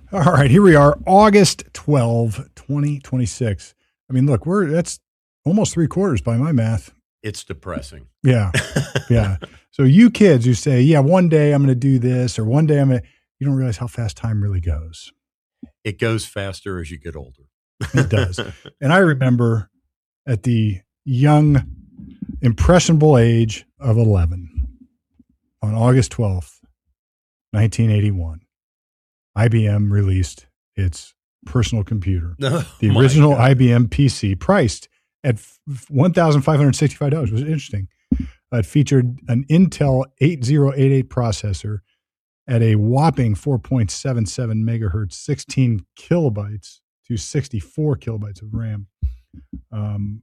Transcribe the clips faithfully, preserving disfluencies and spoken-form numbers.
All right, here we are, August twelfth, twenty twenty-six. I mean, look, we're that's almost three quarters by my math. It's depressing. Yeah, yeah. So you kids who say, "Yeah, one day I'm going to do this," or "One day I'm going," to you don't realize how fast time really goes. It goes faster as you get older. It does. And I remember at the young, impressionable age of eleven, on August twelfth, nineteen eighty-one. I B M released its personal computer, Oh, the my original God. I B M P C, priced at one thousand five hundred sixty-five dollars. It was interesting. Uh, it featured an Intel eighty eighty-eight processor at a whopping four point seven seven megahertz, sixteen kilobytes to sixty-four kilobytes of RAM, um,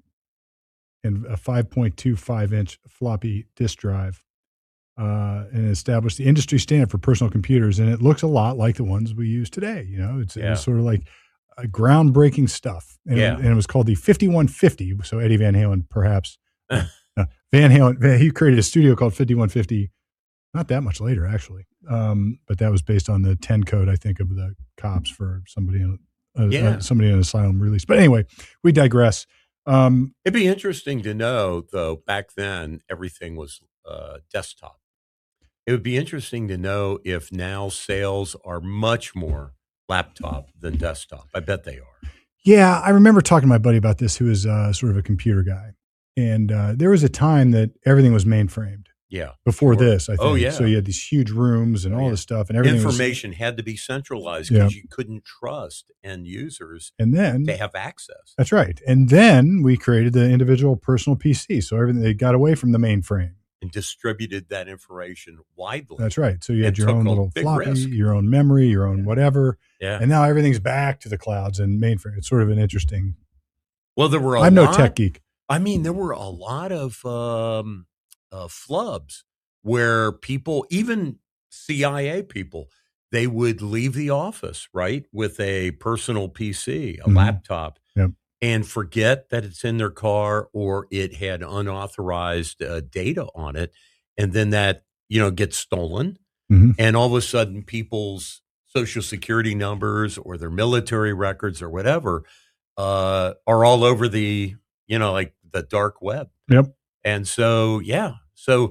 and a five point two five inch floppy disk drive. Uh, and established the industry standard for personal computers, and it looks a lot like the ones we use today. You know, it's, Yeah. it was sort of like uh, groundbreaking stuff, and, Yeah. it, and it was called the fifty-one fifty. So Eddie Van Halen, perhaps uh, Van Halen, Van, he created a studio called fifty-one fifty. Not that much later, actually, um, but that was based on the ten code, I think, of the cops for somebody in a, Yeah. uh, somebody in an asylum release. But anyway, we digress. Um, It'd be interesting to know, though, back then everything was uh, desktop. It would be interesting to know if now sales are much more laptop than desktop. I bet they are. Yeah, I remember talking to my buddy about this, who is uh, sort of a computer guy. And uh, there was a time that everything was mainframed Yeah. before sure. this, I think. Oh, yeah. So you had these huge rooms and Oh, all yeah. this stuff, and everything Information had to be centralized Yeah. because you couldn't trust end users was. And then to have access. that's right. And then we created the individual personal P C. So everything they got away from the mainframe. And distributed that information widely. That's right. So you had And your took own a little big floppy, risk. your own memory, your own Yeah. whatever. Yeah. And now everything's back to the clouds and mainframe. It's sort of an interesting. Well, there were a I'm no lot. tech geek. I mean, there were a lot of um, uh, flubs where people, even C I A people, they would leave the office, right, with a personal P C, a Mhm. laptop, Yep. and forget that it's in their car or it had unauthorized uh, data on it. And then that, you know, gets stolen. Mhm. And all of a sudden, people's social security numbers or their military records or whatever uh, are all over the, you know, like the dark web. Yep. And so, yeah. So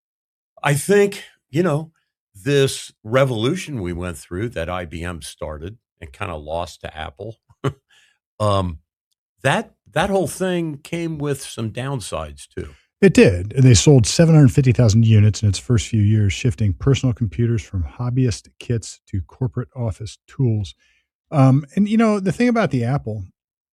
I think, you know, this revolution we went through that I B M started and kind of lost to Apple, um, that that whole thing came with some downsides too. It did. And they sold seven hundred fifty thousand units in its first few years, shifting personal computers from hobbyist kits to corporate office tools. Um, and, you know, the thing about the Apple,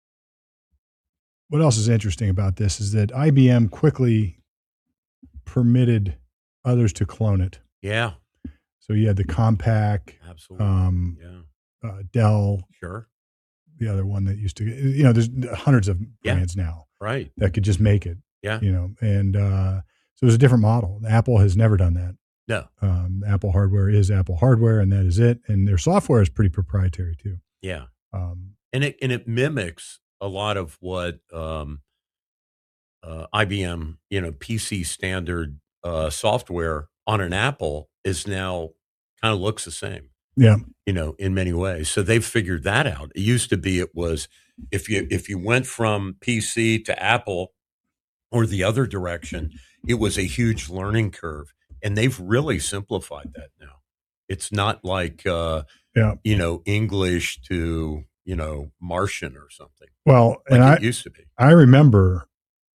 what else is interesting about this is that I B M quickly permitted others to clone it. Yeah, So you had the Compaq, absolutely. um, yeah, uh, Dell, sure. the other one that used to, you know, there's hundreds of Yeah. brands now Right. that could just make it. Yeah. You know, and uh, so it was a different model. Apple has never done that. No. Um, Apple hardware is Apple hardware, and that is it. And their software is pretty proprietary too. Yeah. Um, And it and it mimics a lot of what um, uh, I B M, you know, P C standard uh, software on an Apple is now kind of looks the same. yeah, You know, in many ways. So they've figured that out. It used to be it was if you if you went from P C to Apple or the other direction, it was a huge learning curve. And they've really simplified that now. It's not like uh, yeah. you know, English to, you know, Martian or something. Well, Like and I it used to be. I remember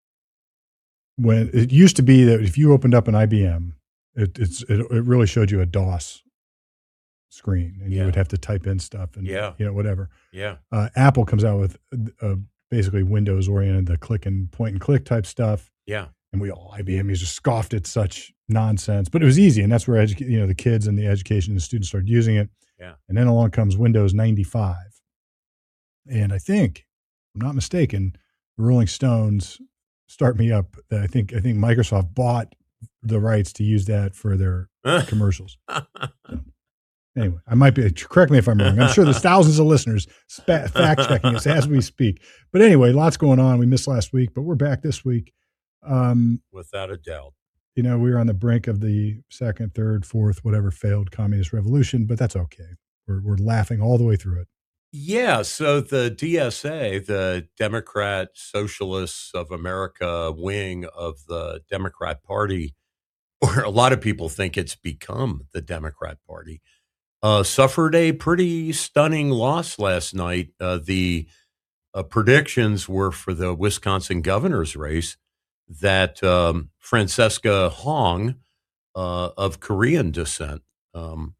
when it used to be that if you opened up an I B M, it, it's it, it really showed you a DOS screen, and you Yeah. would have to type in stuff and Yeah. you know whatever. Yeah. Uh, Apple comes out with uh, basically Windows oriented, the click and point and click type stuff. Yeah. And we all I B M users scoffed at such nonsense, but it was easy, and that's where edu- you know the kids and the education and the students started using it. Yeah. And then along comes Windows ninety-five, and I think, if I'm not mistaken, the Rolling Stones start me up. That I think I think Microsoft bought the rights to use that for their commercials. Anyway, I might be correct me if I'm wrong. I'm sure there's thousands of listeners spa- fact checking us as we speak. But anyway, lots going on. We missed last week, but we're back this week. Um, Without a doubt. you know, we were on the brink of the second, third, fourth, whatever failed communist revolution, but that's okay. we're, we're laughing all the way through it. Yeah, so the D S A, the Democrat Socialists of America wing of the Democrat Party, or a lot of people think it's become the Democrat Party, uh, suffered a pretty stunning loss last night. Uh, the uh, predictions were for the Wisconsin governor's race that um, Francesca Hong, uh, of Korean descent, um,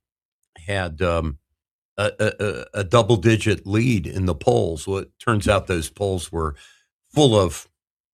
had um, a, a, a double-digit lead in the polls. Well, it turns out those polls were full of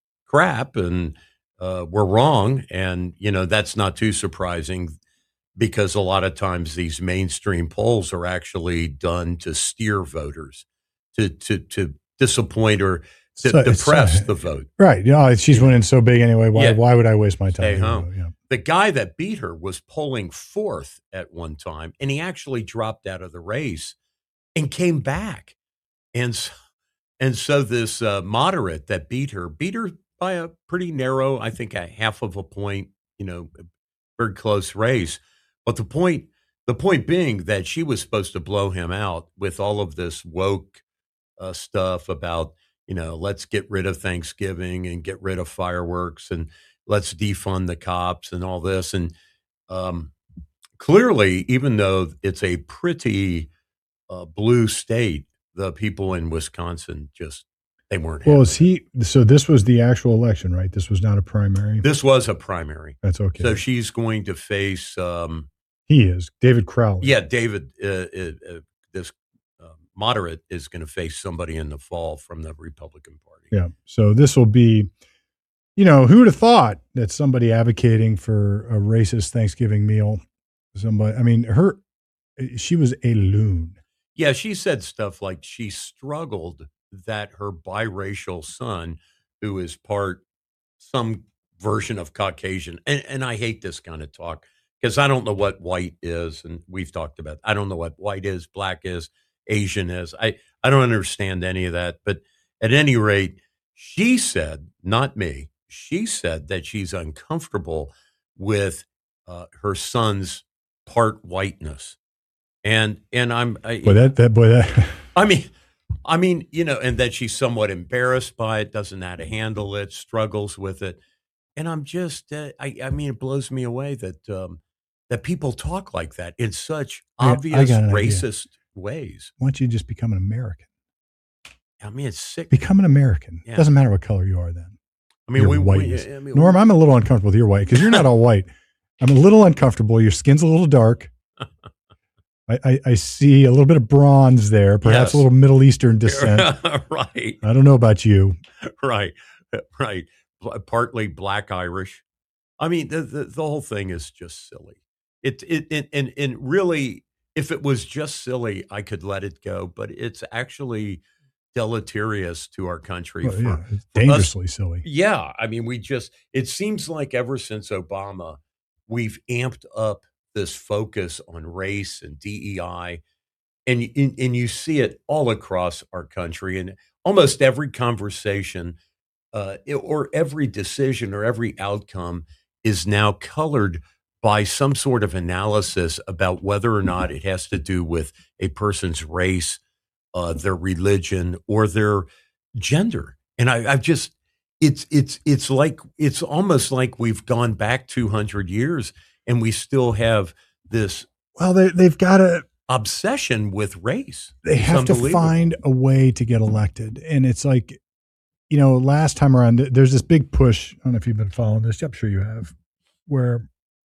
crap and uh, were wrong. And, you know, that's not too surprising because a lot of times these mainstream polls are actually done to steer voters, to to to disappoint or to So- depress so- the vote. Right. You know, she's winning so big anyway. Why, Yeah. why would I waste my time? Stay You know, home. yeah. The guy that beat her was polling fourth at one time, and he actually dropped out of the race and came back. And so, and so this uh, moderate that beat her, beat her by a pretty narrow, I think a half of a point, you know, very close race. But the point, the point being that she was supposed to blow him out with all of this woke uh, stuff about, you know, let's get rid of Thanksgiving and get rid of fireworks and let's defund the cops and all this. And um, clearly, even though it's a pretty uh, blue state, the people in Wisconsin just, they weren't Well, having is he? So this was the actual election, right? This was not a primary. it. This was a primary. That's okay. So she's going to face, um, he is David Crowley. yeah, David, uh, uh, uh, this uh, moderate is going to face somebody in the fall from the Republican Party. Yeah. So this will be, you know, who would have thought that somebody advocating for a racist Thanksgiving meal, somebody, I mean, her, she was a loon. Yeah, she said stuff like she struggled that her biracial son, who is part some version of Caucasian, and, and I hate this kind of talk because I don't know what white is, and we've talked about, I don't know what white is, black is, Asian is. I, I don't understand any of that. But at any rate, she said, not me, she said that she's uncomfortable with uh, her son's part whiteness. And and I'm I, Boy, that, that, boy, that, I mean, I mean, you know, and that she's somewhat embarrassed by it, doesn't know how to handle it, struggles with it, and I'm just, uh, I, I mean, it blows me away that um, that people talk like that in such I- I obvious got an idea. racist ways. why don't you just become an American? I mean, it's sick. Become an American. Yeah. Doesn't matter what color you are then. I mean, your we, we whiteness. I mean, Norm, I'm a little uncomfortable with your white because you're not all white. I'm a little uncomfortable. Your skin's a little dark. I, I, I see a little bit of bronze there, perhaps Yes. a little Middle Eastern descent. right, I don't know about you. right, right. Pl- Partly Black Irish. I mean, the, the the whole thing is just silly. It it, it and and really, if it was just silly, I could let it go. But it's actually deleterious to our country. Well, for, yeah, it's for us- dangerously silly. Yeah, I mean, we just, it seems like ever since Obama, we've amped up this focus on race and D E I, and, and, and you see it all across our country. And almost every conversation uh, it- or every decision or every outcome is now colored by some sort of analysis about whether or not it has to do with a person's race, uh, their religion, or their gender. And I, I've just, it's it's it's like it's almost like we've gone back two hundred years and we still have this Well, they, they've got to, obsession with race. they It's have to unbelievable. find a way to get elected. And it's like, you know, last time around, th- there's this big push. I don't know if you've been following this. I'm sure you have, where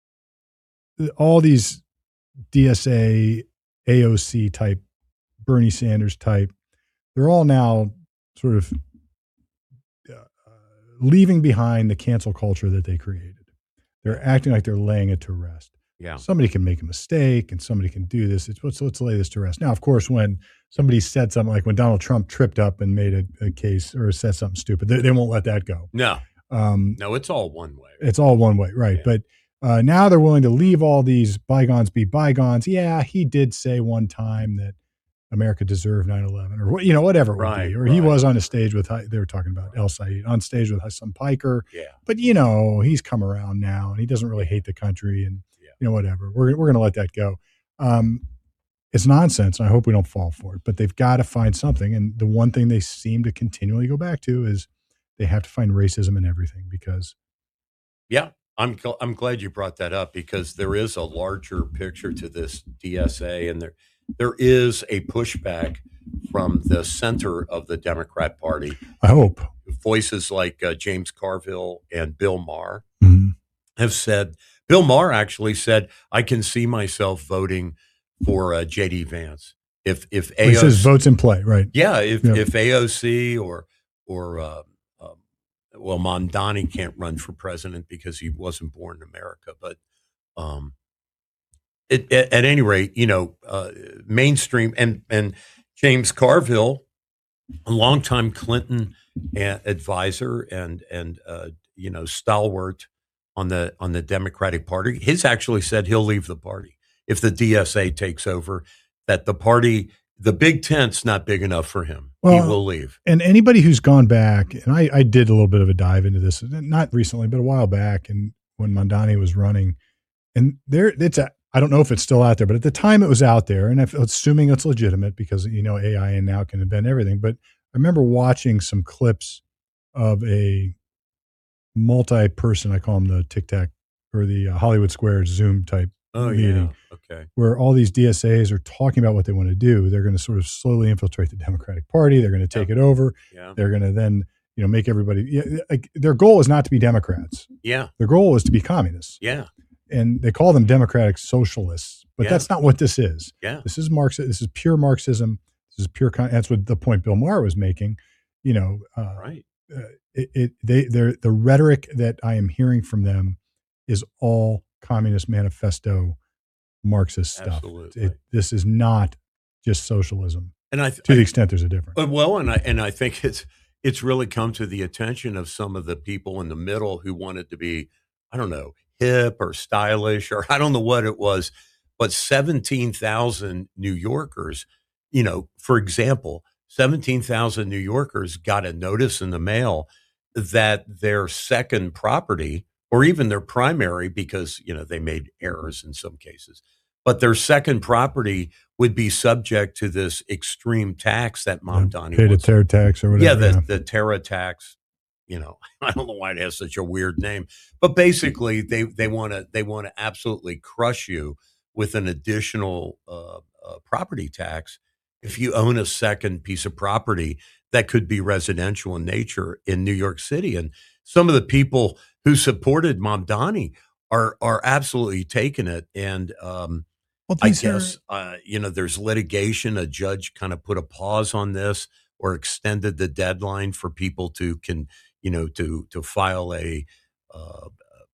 all these D S A, A O C type, Bernie Sanders type, they're all now sort of uh, leaving behind the cancel culture that they created. They're acting like they're laying it to rest. Yeah. Somebody can make a mistake and somebody can do this. It's let's, let's lay this to rest. Now, of course, when somebody said something like when Donald Trump tripped up and made a, a case or said something stupid, they, they won't let that go. No, Um, no, it's all one way. it's all one way, right? Yeah. But uh, now they're willing to leave all these bygones be bygones. Yeah, he did say one time that America deserved nine eleven or what, you know, whatever it would Right, be. Or he right. was on a stage with, they were talking about El Said, on stage with some piker. Yeah. But, you know, he's come around now and he doesn't really hate the country and, Yeah. you know, whatever. We're, we're going to let that go. Um, it's nonsense. And I hope we don't fall for it, but they've got to find something. And the one thing they seem to continually go back to is they have to find racism in everything because. Yeah, I'm gl- I'm glad you brought that up because there is a larger picture to this D S A, and there there is a pushback from the center of the Democrat Party. I hope voices like uh, James Carville and Bill Maher mm-hmm. have said. Bill Maher actually said, "I can see myself voting for uh, J D Vance if if A O C, he says votes in play, right? Yeah, if yeah. if A O C or or uh, um, well, Mamdani can't run for president because he wasn't born in America, but um, it, at, at any rate, you know, uh, mainstream and and James Carville, a longtime Clinton advisor and and uh, you know stalwart on the on the Democratic Party, he's actually said he'll leave the party if the D S A takes over. That the party, the big tent's not big enough for him. Well, he will leave. And anybody who's gone back, and I, I did a little bit of a dive into this, not recently, but a while back, and when Mamdani was running, and there it's a. I don't know if it's still out there, but at the time it was out there, and if, assuming it's legitimate because, you know, A I and now can invent everything. But I remember watching some clips of a multi-person, I call them the Tic Tac or the uh, Hollywood Squares Zoom type oh, meeting, yeah. okay. where all these D S As are talking about what they want to do. They're going to sort of slowly infiltrate the Democratic Party. They're going to take yeah. it over. Yeah. They're going to then, you know, make everybody, yeah, like their goal is not to be Democrats. Yeah. Their goal is to be communists. Yeah. And they call them democratic socialists, but yeah. that's not what this is. Yeah. This is Marxism. This is pure Marxism. This is pure. Con- that's what the point Bill Maher was making. You know, uh, right? Uh, it, it they they're the rhetoric that I am hearing from them is all Communist Manifesto, Marxist stuff. Absolutely. It, this is not just socialism. And I th- to the I, extent there's a difference. Well, and I and I think it's it's really come to the attention of some of the people in the middle who wanted to be, I don't know, hip or stylish or I don't know what it was, but seventeen thousand New Yorkers, you know, for example, seventeen thousand New Yorkers got a notice in the mail that their second property or even their primary, because, you know, they made errors in some cases, but their second property would be subject to this extreme tax that Mamdani paid a terror tax or whatever. Yeah, the, yeah. the terror tax. You know, I don't know why it has such a weird name, but basically they, they want to they want to absolutely crush you with an additional uh, uh, property tax if you own a second piece of property that could be residential in nature in New York City. And some of the people who supported Mamdani are are absolutely taking it. And um, well, I guess are- uh, you know, there's litigation. A judge kind of put a pause on this or extended the deadline for people to can. you know, to to file a uh,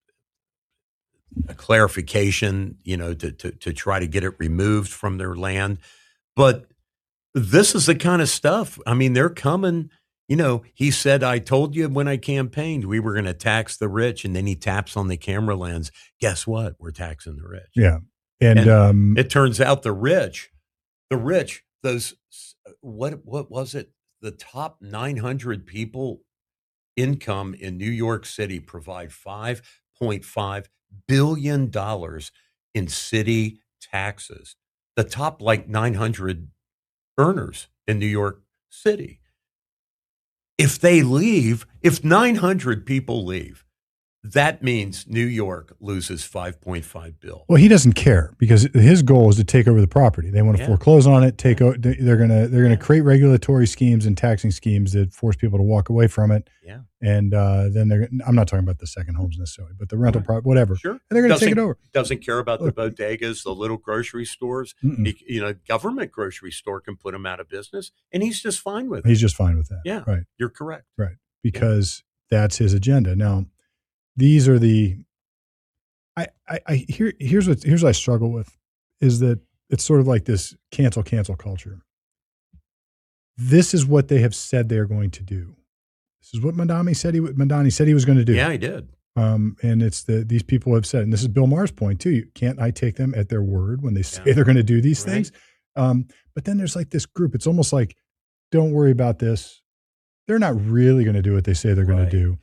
a clarification, you know, to, to to try to get it removed from their land. But this is the kind of stuff. I mean, they're coming. You know, he said, "I told you when I campaigned we were going to tax the rich," and then he taps on the camera lens. Guess what? We're taxing the rich. Yeah, and, and um, it turns out the rich, the rich, those what what was it? The top nine hundred people. Income in New York City provide five point five billion dollars in city taxes. The top like nine hundred earners in New York City. If they leave, if nine hundred people leave, that means New York loses five point five bill. Well, he doesn't care because his goal is to take over the property. They want to yeah. foreclose on it. Take o- they're gonna they're gonna yeah. create regulatory schemes and taxing schemes that force people to walk away from it. Yeah, and uh, then they're. I'm not talking about the second homes necessarily, but the rental right. property, whatever. Sure, and they're gonna doesn't, take it over. Doesn't care about Look, the bodegas, the little grocery stores. Mm-mm. You know, government grocery store can put them out of business, and he's just fine with it. He's just fine with that. Yeah, right. You're correct. Right, because yeah. that's his agenda now. These are the, I, I, I here, here's what, here's what I struggle with is that it's sort of like this cancel, cancel culture. This is what they have said they're going to do. This is what Mamdani said he, Mamdani said he was going to do. Yeah, he did. Um, and it's the, these people have said, and this is Bill Maher's point too. You, can't I take them at their word when they say yeah. they're going to do these right. things? Um, but then there's like this group, it's almost like, don't worry about this. They're not really going to do what they say they're right. going to do. Right.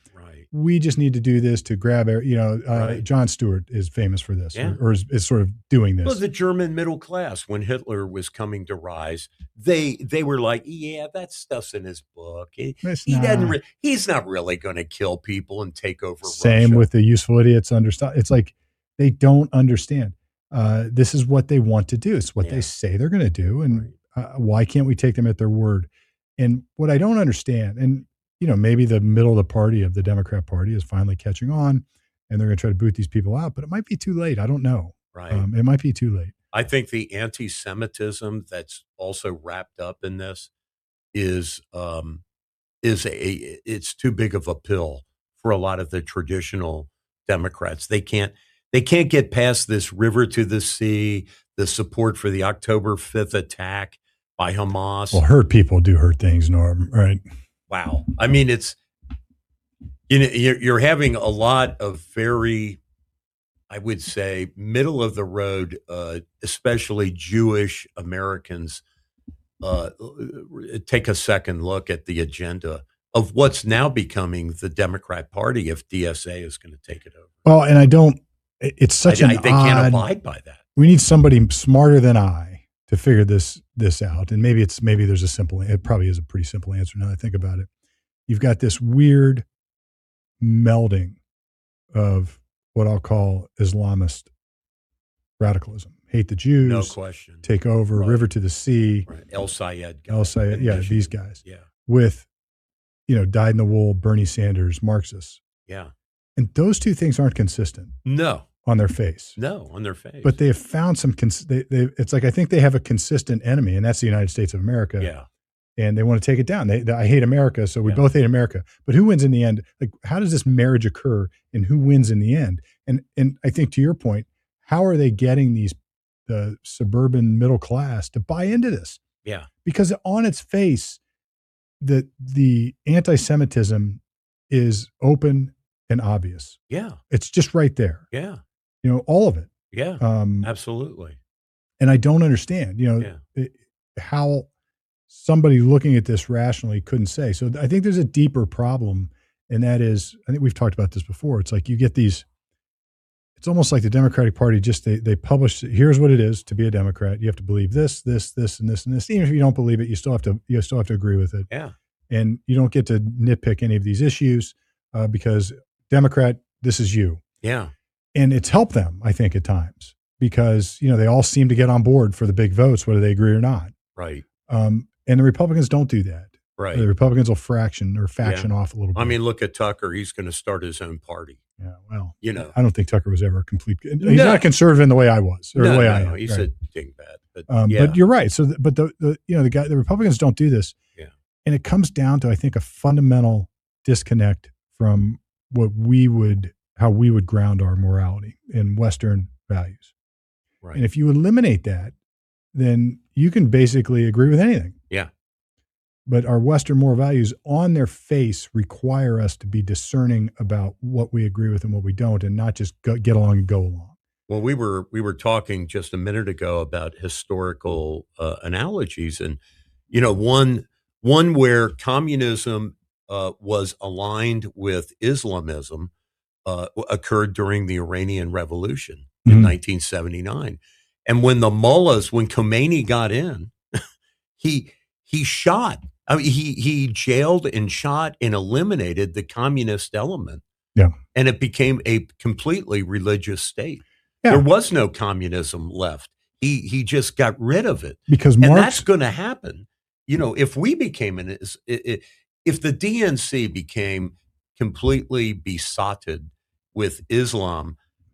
we just need to do this to grab, you know, uh, Right. Jon Stewart is famous for this, Yeah. or, or is, is sort of doing this. Well, the German middle class, when Hitler was coming to rise, they they were like, yeah, that stuff's in his book. He, It's he doesn't. not. Re- he's not really going to kill people and take over. Same Russia. with the useful idiots. Understand? It's like they don't understand. Uh, this is what they want to do. It's what Yeah. they say they're going to do, and Right. uh, why can't we take them at their word? And what I don't understand, and you know, maybe the middle of the party of the Democrat Party is finally catching on, and they're going to try to boot these people out. But it might be too late. I don't know. Right. Um, it might be too late. I think the anti-Semitism that's also wrapped up in this is um, is a it's too big of a pill for a lot of the traditional Democrats. They can't they can't get past this river to the sea, the support for the October fifth attack by Hamas. Well, hurt people do hurt things, Norm. Right? Wow. I mean, it's you know you're, you're having a lot of very, I would say, middle of the road, uh, especially Jewish Americans, uh, take a second look at the agenda of what's now becoming the Democrat Party if D S A is going to take it over. Well, and I don't. It's such I, an I, they odd, can't abide by that. We need somebody smarter than I to figure this this out. And maybe it's maybe there's a simple. It probably is a pretty simple answer now that I think about it. You've got this weird melding of what I'll call Islamist radicalism. Hate the Jews. No question. Take over. Right. River to the sea. Right. El Sayed. guy El Sayed. in Yeah, Michigan. these guys. Yeah. With, you know, dyed in the wool Bernie Sanders Marxists. Yeah. And those two things aren't consistent No. on their face. No, on their face. But they have found some. Cons- they, they, it's like I think they have a consistent enemy, and that's the United States of America. yeah. And they want to take it down. They, they I hate America, so we Yeah. both hate America. But who wins in the end? Like, how does this marriage occur, and who wins in the end? And and I think to your point, how are they getting these the suburban middle class to buy into this? Yeah. Because on its face, the the anti-Semitism is open and obvious. Yeah. It's just right there. Yeah. You know, all of it. Yeah. Um, Absolutely. and I don't understand, you know, Yeah. it, how somebody looking at this rationally couldn't say. So I think there's a deeper problem, and that is, I think we've talked about this before. It's like you get these, it's almost like the Democratic Party just, they, they publish, here's what it is to be a Democrat. You have to believe this, this, this, and this, and this. Even if you don't believe it, you still have to, you still have to agree with it. Yeah. And you don't get to nitpick any of these issues uh, because Democrat, this is you. Yeah. And it's helped them, I think, at times because, you know, they all seem to get on board for the big votes, whether they agree or not. Right. Um, and the Republicans don't do that. Right. The Republicans will fraction or faction Yeah. off a little bit. I mean, look at Tucker. He's going to start his own party. yeah, well, You know. I don't think Tucker was ever a complete. He's No. not a conservative in the way I was or no, the way no, I am. he's right. a dingbat. But Um, yeah. But you're right. So, th- but the, the you know the guy the Republicans don't do this. Yeah. And it comes down to I think a fundamental disconnect from what we would how we would ground our morality in Western values. Right. And if you eliminate that, then you can basically agree with anything. Yeah. But our Western moral values on their face require us to be discerning about what we agree with and what we don't, and not just go, get along and go along. Well, we were we were talking just a minute ago about historical uh, analogies, and you know, one one where communism uh, was aligned with Islamism uh, occurred during the Iranian Revolution in Mhm. nineteen seventy-nine, and when the mullahs, when Khomeini got in, he he shot. I mean, he he jailed and shot and eliminated the communist element. Yeah. And it became a completely religious state. Yeah. There was no communism left. He he just got rid of it. Because And Marx, that's going to happen. You know, if we became an is- i- i- if the D N C became completely besotted with Islam,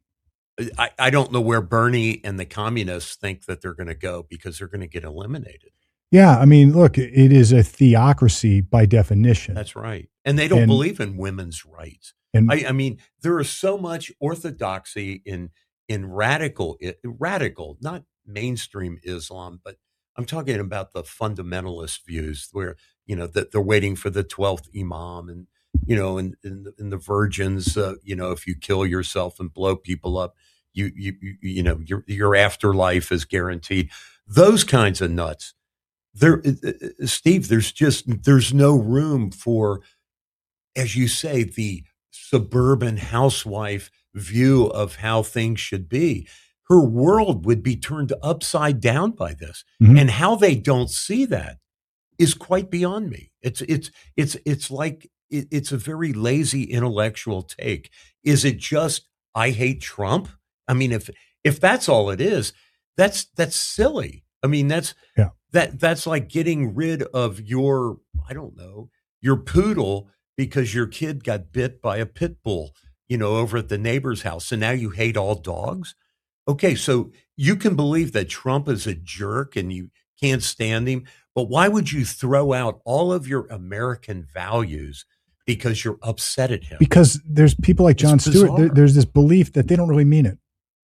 I, I don't know where Bernie and the communists think that they're going to go because they're going to get eliminated. yeah, I mean, look, it is a theocracy by definition. That's right. And they don't And- believe in women's rights. and I, I mean, there is so much orthodoxy in in radical, radical, not mainstream Islam, but I'm talking about the fundamentalist views where, you know, that they're waiting for the twelfth imam and, you know, and, and, and the virgins, uh, you know, if you kill yourself and blow people up, you, you, you, you know, your, your afterlife is guaranteed. Those kinds of nuts. There, uh, Steve, there's just, there's no room for, as you say, the suburban housewife view of how things should be. Her world would be turned upside down by this. Mhm. And how they don't see that is quite beyond me. It's it's it's it's like it, it's a very lazy intellectual take. Is it just I hate Trump? I mean, if if that's all it is, that's that's silly. I mean, that's Yeah. that that's like getting rid of your, I don't know, your poodle because your kid got bit by a pit bull, you know, over at the neighbor's house. And now you hate all dogs. Okay, so you can believe that Trump is a jerk and you can't stand him, but why would you throw out all of your American values because you're upset at him? Because there's people like It's Jon Stewart. There, bizarre. there's this belief that they don't really mean it.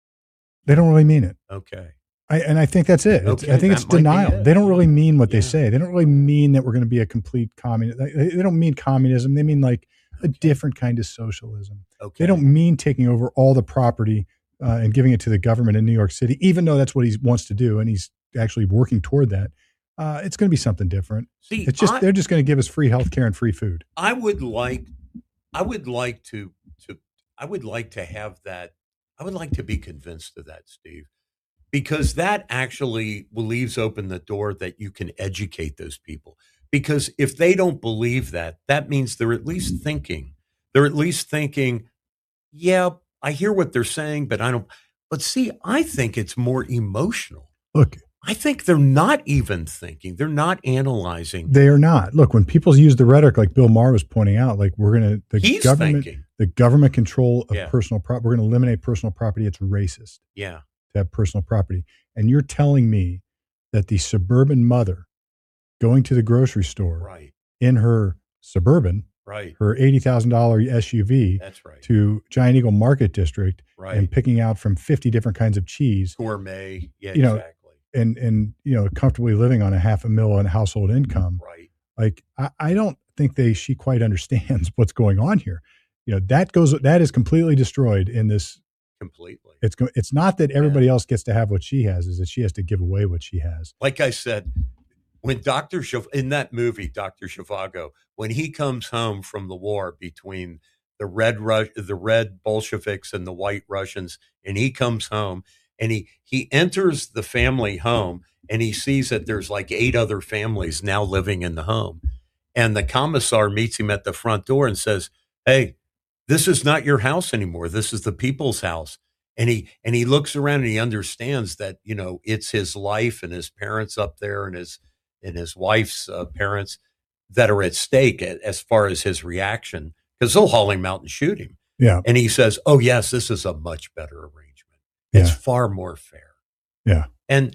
They don't really mean it. Okay. I, and I think that's it. It's- Okay, I think that it's might be denial. it. They don't really mean what they Yeah. say. They don't really mean that we're going to be a complete communist. They, they don't mean communism. They mean like a different kind of socialism. Okay. They don't mean taking over all the property uh, and giving it to the government in New York City, even though that's what he wants to do, and he's actually working toward that. Uh, it's going to be something different. See, It's just I, they're just going to give us free health care and free food. I would like I would like to to I would like to have that. I would like to be convinced of that, Steve, because that actually leaves open the door that you can educate those people. Because if they don't believe that, that means they're at least thinking. They're at least thinking, yeah, I hear what they're saying, but I don't. But see, I think it's more emotional. Look, I think they're not even thinking. They're not analyzing. they are not. Look, when people use the rhetoric like Bill Maher was pointing out, like we're going to the He's government, thinking. the government control of Yeah. personal property. We're going to eliminate personal property. It's racist Yeah, to have personal property. And you're telling me that the suburban mother going to the grocery store right, in her Suburban, right. her eighty thousand dollars S U V That's right. to Giant Eagle Market District Right. and picking out from fifty different kinds of cheese Gourmet. Yeah, You know, exactly. and, and, you know, comfortably living on a half a mil in household income. Right. Like, I, I don't think they, she quite understands what's going on here. You know, that goes, that is completely destroyed in this. Completely. It's, go- it's not that everybody else gets to have what she has, is that she has to give away what she has. Like I said, when Doctor Shiv- in that movie, Doctor Zhivago, when he comes home from the war between the red Rus- the red Bolsheviks and the white Russians, and he comes home and he he enters the family home and he sees that there's like eight other families now living in the home, and the commissar meets him at the front door and says, "Hey, this is not your house anymore. This is the people's house." And he and he looks around and he understands that, you know, it's his life and his parents up there and his and his wife's uh, parents that are at stake a- as far as his reaction, because they'll haul him out and shoot him. Yeah. And he says, "Oh yes, this is a much better arrangement. It's Yeah. far more fair." Yeah. And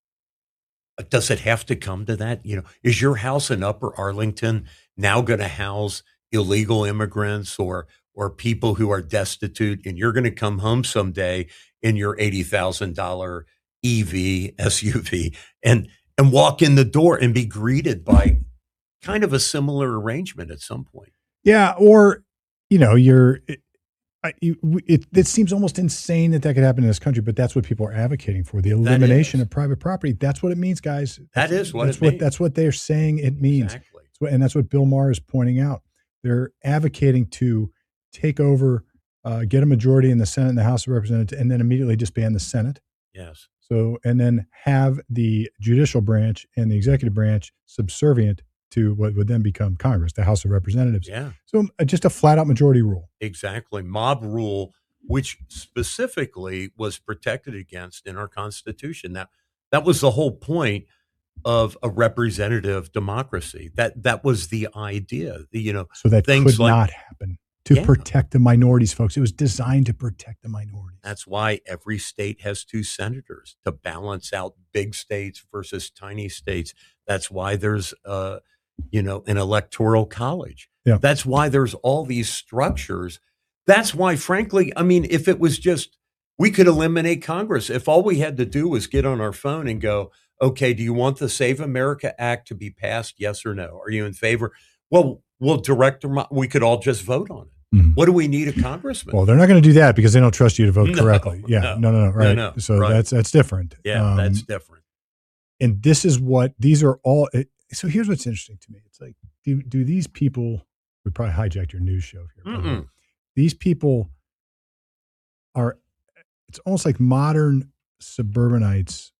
uh, does it have to come to that? You know, is your house in Upper Arlington now going to house illegal immigrants or or people who are destitute, and you're going to come home someday in your eighty thousand dollars E V S U V and and walk in the door and be greeted by kind of a similar arrangement at some point? Yeah. Or, you know, you're, it, I, you, it, it seems almost insane that that could happen in this country, but that's what people are advocating for, the elimination is. of private property. That's what it means, guys. That is what that's it what, means. That's what they're saying it means. Exactly. That's what- And that's what Bill Maher is pointing out. They're advocating to take over, uh, get a majority in the Senate and the House of Representatives, and then immediately disband the Senate. Yes. So, and then have the judicial branch and the executive branch subservient to what would then become Congress, the House of Representatives. Yeah. So uh, just a flat out majority rule. Exactly. Mob rule, which specifically was protected against in our Constitution. That that was the whole point of a representative democracy. That that was the idea. You know, So that Things could like- not happen. To Yeah. protect the minorities, folks. It was designed to protect the minorities. that's why every state has two senators to balance out big states versus tiny states. That's why there's uh, you know, an electoral college. Yeah. That's why there's all these structures. That's why, frankly, I mean, if it was just, we could eliminate Congress. If all we had to do was get on our phone and go, okay, do you want the Save America Act to be passed? Yes or no? Are you in favor? Well, we'll direct them. We could all just vote on it. Mhm. What do we need a congressman? Well, they're not going to do that because they don't trust you to vote No, correctly. Yeah, no, no, no, no, right. no, so right. that's that's different. yeah, Um, that's different. and this is what these are all. It, so here's what's interesting to me. It's like, do do these people? We probably hijacked your news show here. by the way. Mm-mm. these people are, it's almost like modern suburbanites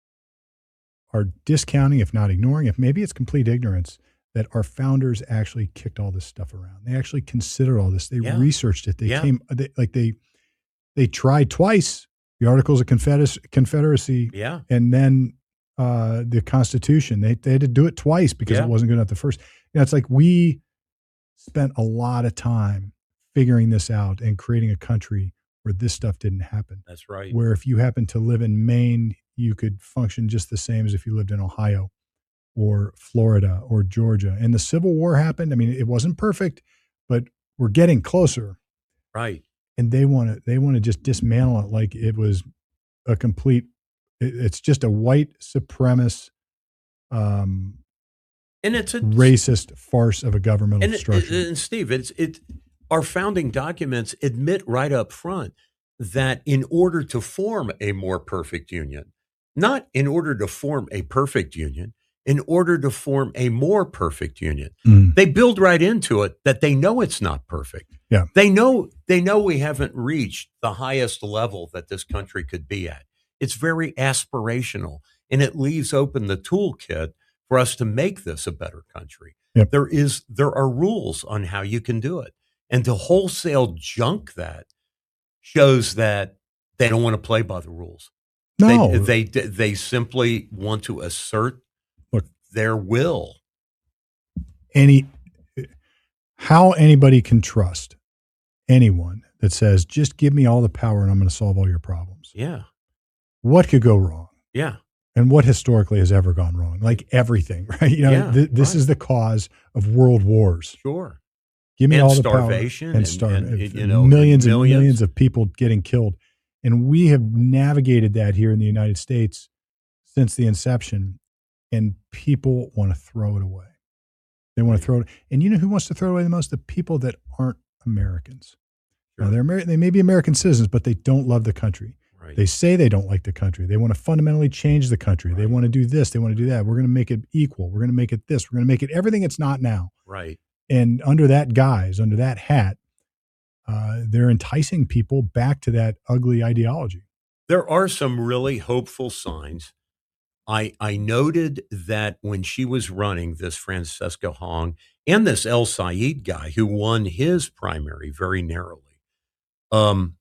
are discounting, if not ignoring, if maybe it's complete ignorance, that our founders actually kicked all this stuff around. They actually considered all this. They Yeah. researched it. They Yeah. came, they, like they, they tried twice the Articles of Confederacy, Confederacy Yeah. and then uh, the Constitution. They, they had to do it twice because Yeah. it wasn't good enough the first. You know, it's like we spent a lot of time figuring this out and creating a country where this stuff didn't happen. That's right. Where if you happen to live in Maine, you could function just the same as if you lived in Ohio or Florida or Georgia. And the Civil War happened. I mean, it wasn't perfect, but we're getting closer. Right. And they want to they want to just dismantle it like it was a complete. It, it's just a white supremacist, um, And it's a racist farce of a governmental and, it- structure. and Steve, it's it. Our founding documents admit right up front that in order to form a more perfect union, not in order to form a perfect union, in order to form a more perfect union, Mm. they build right into it that they know it's not perfect. Yeah. They know they know we haven't reached the highest level that this country could be at. It's very aspirational, and it leaves open the toolkit for us to make this a better country. Yep. There is there are rules on how you can do it. And to wholesale junk that shows that they don't want to play by the rules. No, They they they simply want to assert Look. their will. any how anybody can trust anyone that says, just give me all the power and I'm going to solve all your problems. Yeah. What could go wrong? Yeah. And what historically has ever gone wrong? Like everything, right? You know, Yeah, th- this right. is the cause of world wars. Sure. Give me And all the starvation power and- and, starve, and, you know, millions and millions. millions of people getting killed. And we have navigated that here in the United States since the inception, and people want to throw it away. They want to throw it. And you know who wants to throw it away the most? The people that aren't Americans. Now, Sure. they're Amer- they may be American citizens, but they don't love the country. Right. They say they don't like the country. They want to fundamentally change the country. They Right. want to do this. They want to do that. We're going to make it equal. We're going to make it this. We're going to make it everything it's not now. Right. And under that guise, under that hat, uh, they're enticing people back to that ugly ideology. There are some really hopeful signs. I I noted that when she was running, this Francesca Hong and this El Sayed guy who won his primary very narrowly, um,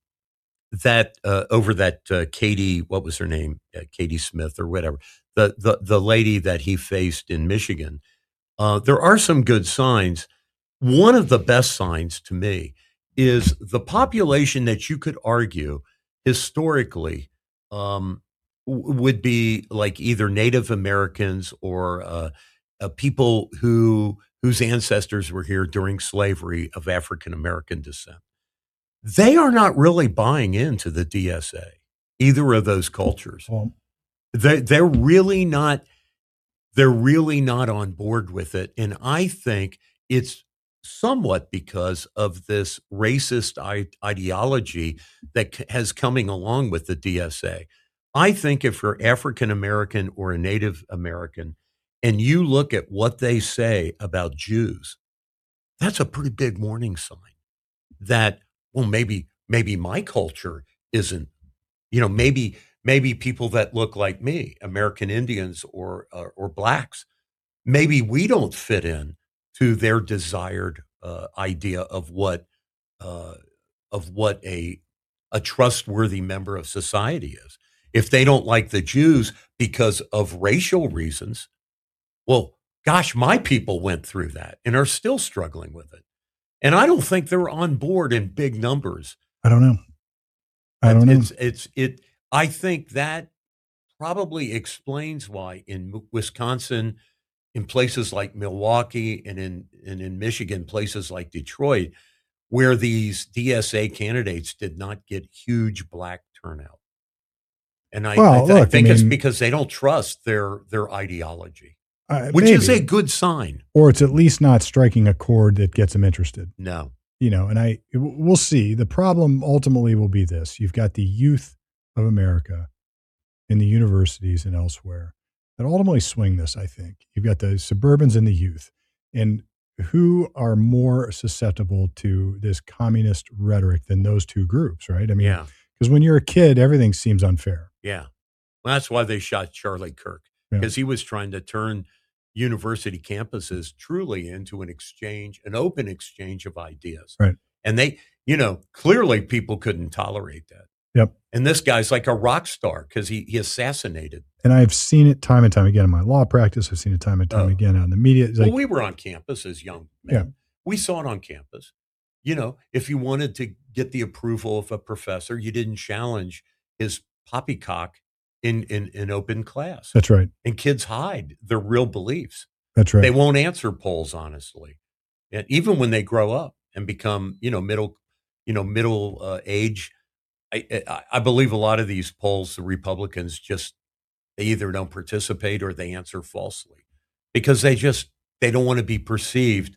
that uh, over that uh, Katie, what was her name, uh, Katie Smith or whatever, the the the lady that he faced in Michigan. Uh, there are some good signs. One of the best signs to me is the population that you could argue historically um, w- would be like either Native Americans or uh, uh, people who whose ancestors were here during slavery of African American descent. They are not really buying into the D S A, either of those cultures. Well, They they're really not they're really not on board with it. And I think it's somewhat because of this racist I- ideology that c- has coming along with the D S A. I think if you're African American or a Native American and you look at what they say about Jews, that's a pretty big warning sign that, well, maybe maybe my culture isn't, you know, maybe maybe people that look like me, American Indians or uh, or blacks, maybe we don't fit in to their desired uh, idea of what uh, of what a a trustworthy member of society is. If they don't like the Jews because of racial reasons, well, gosh, my people went through that and are still struggling with it. And I don't think they're on board in big numbers. I don't know. I don't know. It's it's it. I think that probably explains why in M- Wisconsin, in places like Milwaukee, and in and in Michigan, places like Detroit, where these D S A candidates did not get huge black turnout. And I, Well, I, th- I look, I think it's mean- because they don't trust their their ideology, Uh, which is a maybe. good sign. Or it's at least not striking a chord that gets them interested. No, You know, and I we'll see. The problem ultimately will be this: you've got the youth of America in the universities and elsewhere that ultimately swing this. I think you've got the suburbans and the youth, and who are more susceptible to this communist rhetoric than those two groups, right? I mean, Yeah. because when you're a kid, everything seems unfair. Yeah. Well, that's why they shot Charlie Kirk, Yeah. because he was trying to turn university campuses truly into an exchange, an open exchange of ideas. Right. And they, you know, clearly people couldn't tolerate that. Yep. And this guy's like a rock star because he, he assassinated. And I've seen it time and time again in my law practice. I've seen it time and time Oh. again out in the media. It's Well, like, we were on campus as young men. Yeah. We saw it on campus. You know, if you wanted to get the approval of a professor, you didn't challenge his poppycock in, in, in open class. that's right. And kids hide their real beliefs. That's right. They won't answer polls honestly. And even when they grow up and become, you know, middle, you know, middle uh, age, I, I, I believe a lot of these polls, the Republicans just, they either don't participate or they answer falsely because they just, they don't want to be perceived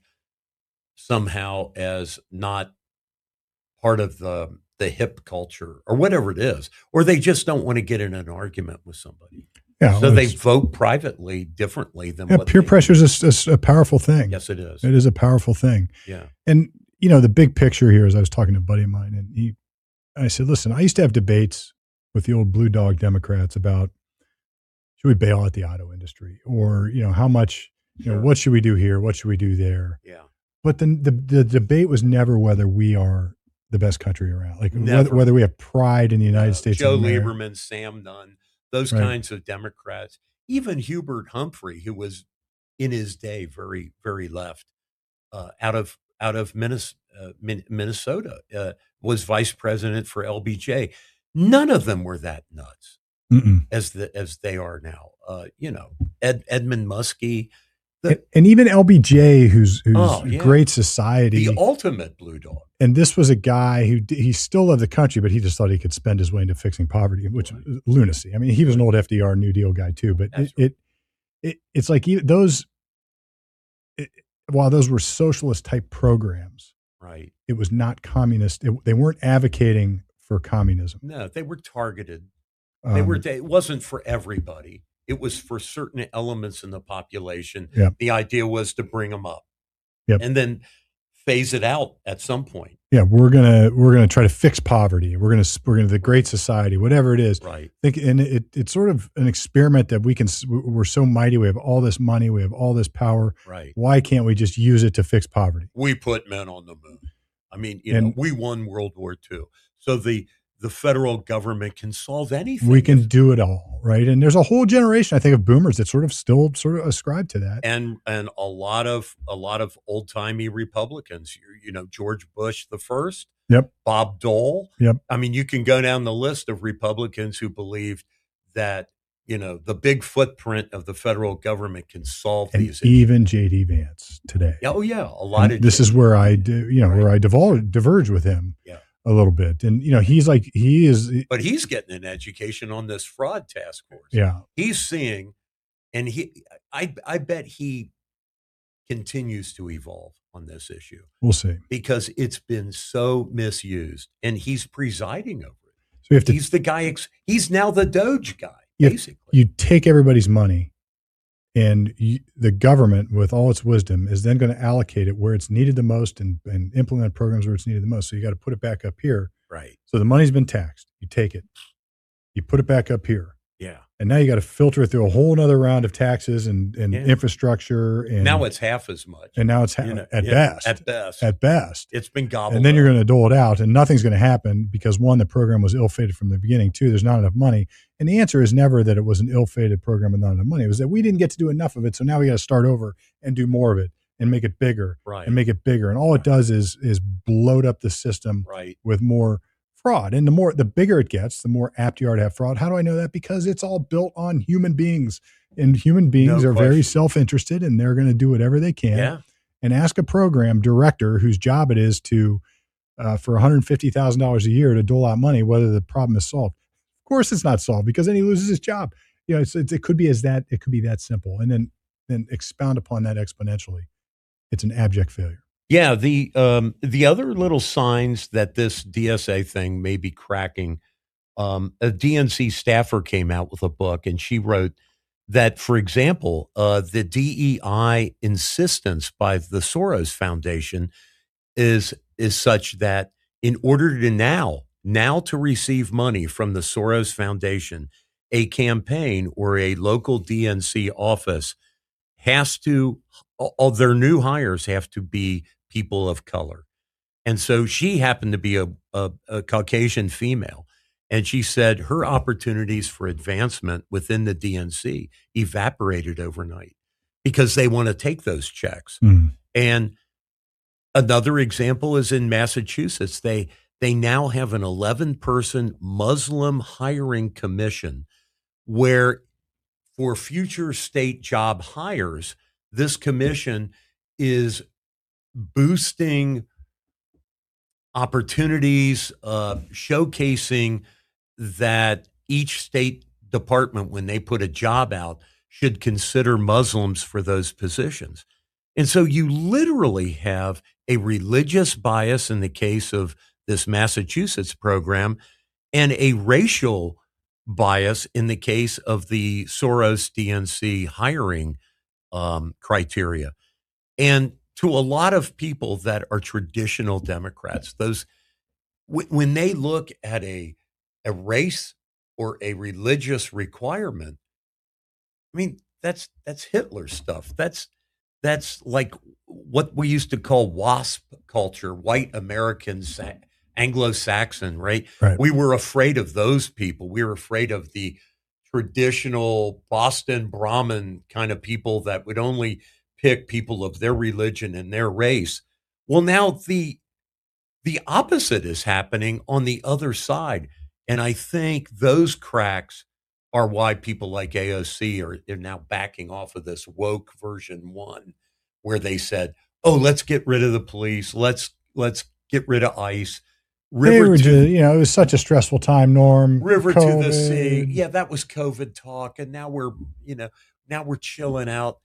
somehow as not part of the the hip culture or whatever it is, or they just don't want to get in an argument with somebody. Yeah. So they it's- vote privately differently than yeah, what peer they- pressure is a, is a powerful thing. Yes, it is. It is a powerful thing. Yeah. And, you know, the big picture here is I was talking to a buddy of mine and he, I said, listen, I used to have debates with the old blue dog Democrats about should we bail out the auto industry or, you know, how much, you know, Sure. what should we do here? What should we do there? Yeah. But the, the, the debate was never whether we are the best country around, like whether, Never. whether we have pride in the United Uh, States. Joe of America. Lieberman, Sam Nunn, those Right. kinds of Democrats, even Hubert Humphrey, who was in his day very, very left, uh, out of out of Minnesota, uh, Minnesota uh, was vice president for L B J. None of them were that nuts Mm-mm. as the as they are now. Uh, you know, Ed, Edmund Muskie, the, And, and even L B J, who's who's Oh, yeah. great society, the ultimate blue dog. and this was a guy who d- he still loved the country, but he just thought he could spend his way into fixing poverty, which Right. is lunacy. I mean, he was an old F D R New Deal guy too, but That's it, it it it's like even those. It, while those were socialist type programs, Right. it was not communist. It, they weren't advocating for communism. No, they were targeted. They Um, were. It wasn't for everybody. It was for certain elements in the population. Yeah. The idea was to bring them up, Yep. and then phase it out at some point. yeah, we're gonna we're gonna try to fix poverty. We're gonna we're gonna the Great Society, whatever it is. Right. Think, and it, it's sort of an experiment that we can. We're so mighty. We have all this money. We have all this power. Right. Why can't we just use it to fix poverty? We put men on the moon. I mean, you know, And- we won World War Two, so the the federal government can solve anything. We can do it all, right? And there's a whole generation, I think, of boomers that sort of still sort of ascribe to that. and and a lot of a lot of old timey Republicans. You, you know, George Bush the first. Yep. Bob Dole. Yep. I mean, you can go down the list of Republicans who believed that, you know, the big footprint of the federal government can solve And these issues. even J D Vance today. Oh yeah, a lot And of this is where I, do, you know, Right. where I divulge, diverge with him Yeah. a little bit. And you know, he's like he is. but he's getting an education on this fraud task force. Yeah. He's seeing, and he, I, I bet he continues to evolve on this issue We'll see. because it's been so misused, and he's presiding over it. So you have to He's the guy. Ex- he's now the Doge guy, You- basically. you take everybody's money, and you, the government, with all its wisdom, is then going to allocate it where it's needed the most and, and implement programs where it's needed the most. So you got to put it back up here. Right. So the money's been taxed. You take it, you put it back up here, Yeah. and now you got to filter it through a whole other round of taxes and, and Yeah. infrastructure. And Now it's half as much. and now it's ha- you know, at yeah, best, At best. at best. It's been gobbled And then you're up. going to dole it out, and nothing's going to happen because one, the program was ill-fated from the beginning. Two, there's not enough money. And the answer is never that it was an ill-fated program with not enough money. It was that we didn't get to do enough of it, so now we got to start over and do more of it and make it bigger Right. and make it bigger. And all it does is is bloat up the system Right. with more fraud. And the more, the bigger it gets, the more apt you are to have fraud. How do I know that? Because it's all built on human beings, and human beings No are very question. self-interested, and they're going to do whatever they can. Yeah. And ask a program director whose job it is to, uh, for one hundred fifty thousand dollars a year to dole out money, whether the problem is solved. Of course, it's not solved because then he loses his job. You know, it's, it's, it could be as that. It could be that simple, and then then expound upon that exponentially. It's an abject failure. Yeah, the um, the other little signs that this D S A thing may be cracking. Um, a D N C staffer came out with a book, and she wrote that, for example, uh, the D E I insistence by the Soros Foundation is is such that in order to now now to receive money from the Soros Foundation, a campaign or a local D N C office has to all their new hires have to be people of color. And so she happened to be a, a, a Caucasian female. And she said her opportunities for advancement within the D N C evaporated overnight because they want to take those checks. Mm. And another example is in Massachusetts. They they now have an eleven person Muslim hiring commission where for future state job hires, this commission is boosting opportunities, uh, showcasing that each state department, when they put a job out, should consider Muslims for those positions. And so you literally have a religious bias in the case of this Massachusetts program and a racial bias in the case of the Soros D N C hiring um, criteria. And to a lot of people that are traditional Democrats, those w- when they look at a a race or a religious requirement, I mean that's that's Hitler stuff. That's that's like what we used to call WASP culture, white Americans, Anglo-Saxon, right? Right. We were afraid of those people. We were afraid of the traditional Boston Brahmin kind of people that would only pick people of their religion and their race. Well, now the the opposite is happening on the other side. And I think those cracks are why people like A O C are, are now backing off of this woke version one, where they said, oh, let's get rid of the police. Let's let's get rid of ICE. River they were to, just, you know, it was such a stressful time, Norm. River COVID. To the sea. Yeah, that was COVID talk. And now we're, you know, now we're chilling out.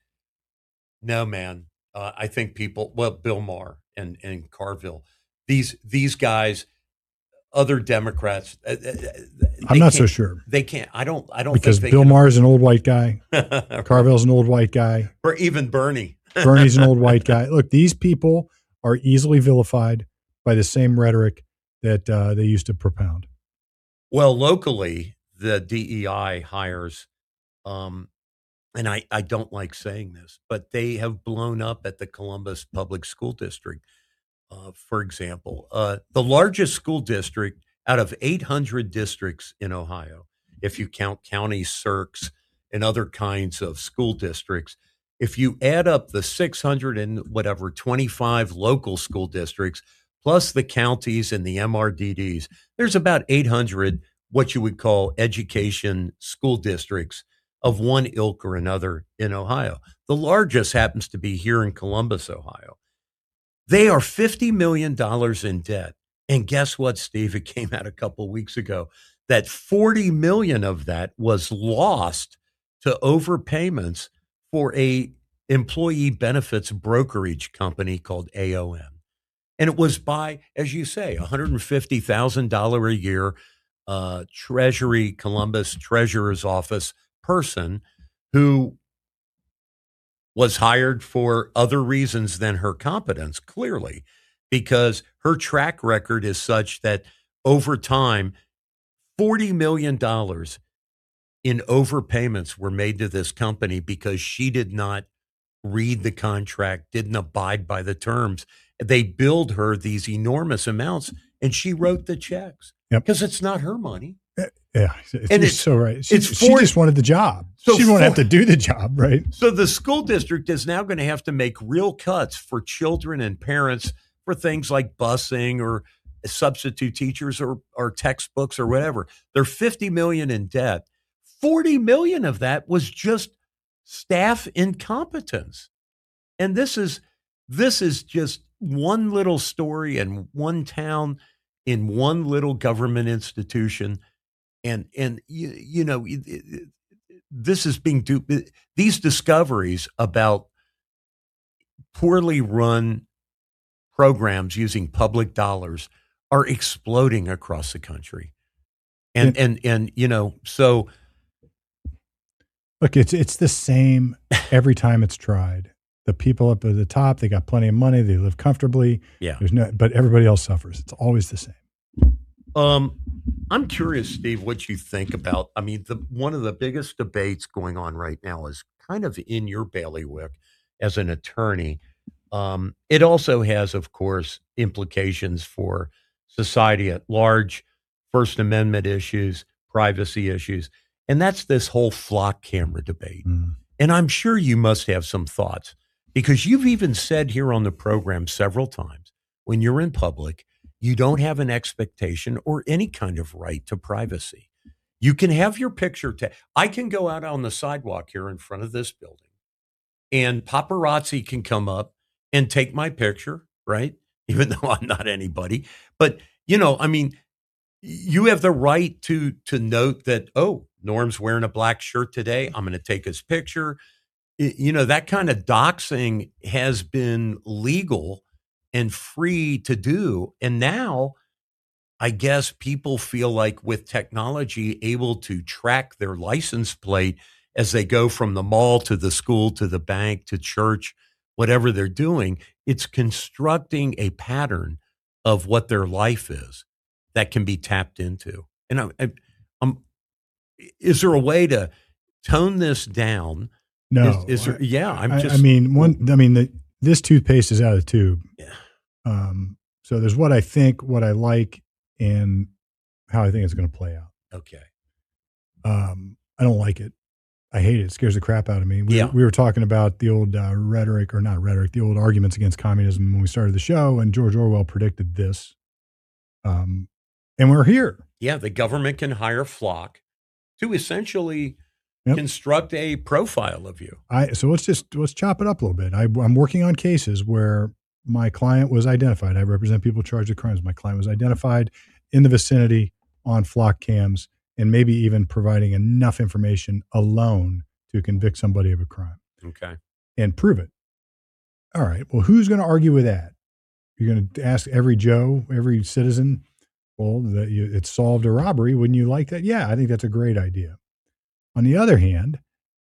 No, man. Uh, I think people, well, Bill Maher and, and Carville, these these guys, other Democrats. Uh, I'm not so sure. They can't. I don't. I don't because think Bill Maher is an old white guy. Carville's an old white guy. Or even Bernie. Bernie's an old white guy. Look, these people are easily vilified by the same rhetoric that uh, they used to propound. Well, locally, the D E I hires, um, and I, I don't like saying this, but they have blown up at the Columbus Public School District. Uh, for example, uh, the largest school district out of eight hundred districts in Ohio, if you count county circs and other kinds of school districts, if you add up the six hundred and whatever, twenty-five local school districts, plus the counties and the M R D Ds, there's about eight hundred what you would call education school districts of one ilk or another in Ohio. The largest happens to be here in Columbus, Ohio. They are fifty million dollars in debt. And guess what, Steve? It came out a couple of weeks ago that forty million dollars of that was lost to overpayments for a employee benefits brokerage company called A O M. And it was by, as you say, one hundred fifty thousand dollars a year uh, Treasury, Columbus Treasurer's Office person who was hired for other reasons than her competence, clearly, because her track record is such that over time, forty million dollars in overpayments were made to this company because she did not read the contract, didn't abide by the terms. They billed her these enormous amounts, and she wrote the checks because yep. it's not her money. Yeah, it's, and it's so right. She, it's she just wanted the job. So she didn't want to have to do the job, right? So the school district is now going to have to make real cuts for children and parents for things like busing or substitute teachers or, or textbooks or whatever. They're fifty million dollars in debt. forty million dollars of that was just staff incompetence. And this is this is just one little story in one town, in one little government institution. And, and you, you know, it, it, this is being do these discoveries about poorly run programs using public dollars are exploding across the country. And, yeah. and, and, you know, so Look, it's it's the same every time it's tried. The people up at the top, they got plenty of money, they live comfortably. Yeah. There's no, but everybody else suffers. It's always the same. Um, I'm curious, Steve, what you think about. I mean, the one of the biggest debates going on right now is kind of in your bailiwick as an attorney. Um, it also has, of course, implications for society at large, First Amendment issues, privacy issues, and that's this whole flock camera debate. Mm. And I'm sure you must have some thoughts because you've even said here on the program several times when you're in public, you don't have an expectation or any kind of right to privacy. You can have your picture. Ta- I can go out on the sidewalk here in front of this building and paparazzi can come up and take my picture, right? Even though I'm not anybody. But, you know, I mean, you have the right to to note that, oh, Norm's wearing a black shirt today. I'm going to take his picture. I- You know, that kind of doxing has been legal and free to do. And now I guess people feel like with technology able to track their license plate as they go from the mall to the school to the bank to church, whatever they're doing, it's constructing a pattern of what their life is that can be tapped into. And I, I, I'm, is there a way to tone this down? No, Is, is there? I, Yeah, I'm I, just. I mean, one. I mean, the, this toothpaste is out of the tube. Yeah. Um, so there's what I think, what I like, and how I think it's going to play out. Okay. Um, I don't like it. I hate it. It scares the crap out of me. We, Yeah. we were talking about the old uh, rhetoric, or not rhetoric, the old arguments against communism when we started the show, and George Orwell predicted this. Um, and we're here. Yeah, the government can hire Flock to essentially Yep. construct a profile of you. I so let's just let's chop it up a little bit. I, I'm working on cases where my client was identified. I represent people charged with crimes. My client was identified in the vicinity on flock cams, and maybe even providing enough information alone to convict somebody of a crime Okay. and prove it. All right. Well, who's going to argue with that? You're going to ask every Joe, every citizen, well, that you, it solved a robbery. Wouldn't you like that? Yeah, I think that's a great idea. On the other hand,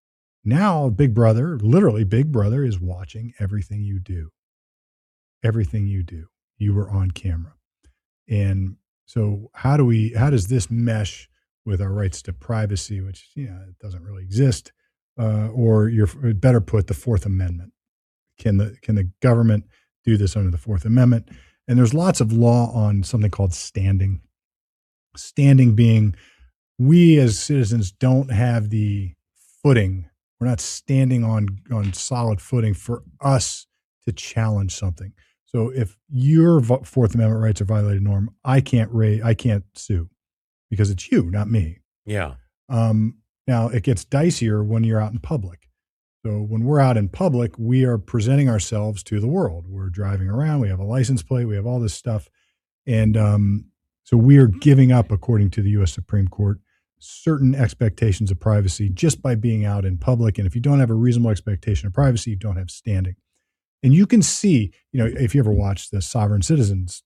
now Big Brother, literally Big Brother, is watching everything you do. Everything you do. You were on camera. And so how do we, how does this mesh with our rights to privacy, which, you know, it doesn't really exist, uh, or you're better put, the Fourth Amendment? Can the, can the government do this under the Fourth Amendment? And there's lots of law on something called standing. Standing being, we as citizens don't have the footing. We're not standing on, on solid footing for us to challenge something. So if your Fourth Amendment rights are violated, Norm, I can't raise, I can't sue because it's you, not me. Yeah. Um, now it gets dicier when you're out in public. So when we're out in public, we are presenting ourselves to the world. We're driving around. We have a license plate. We have all this stuff. And um, so we are giving up, according to the U S Supreme Court, certain expectations of privacy just by being out in public. And if you don't have a reasonable expectation of privacy, you don't have standing. And you can see, you know, if you ever watch the Sovereign Citizens,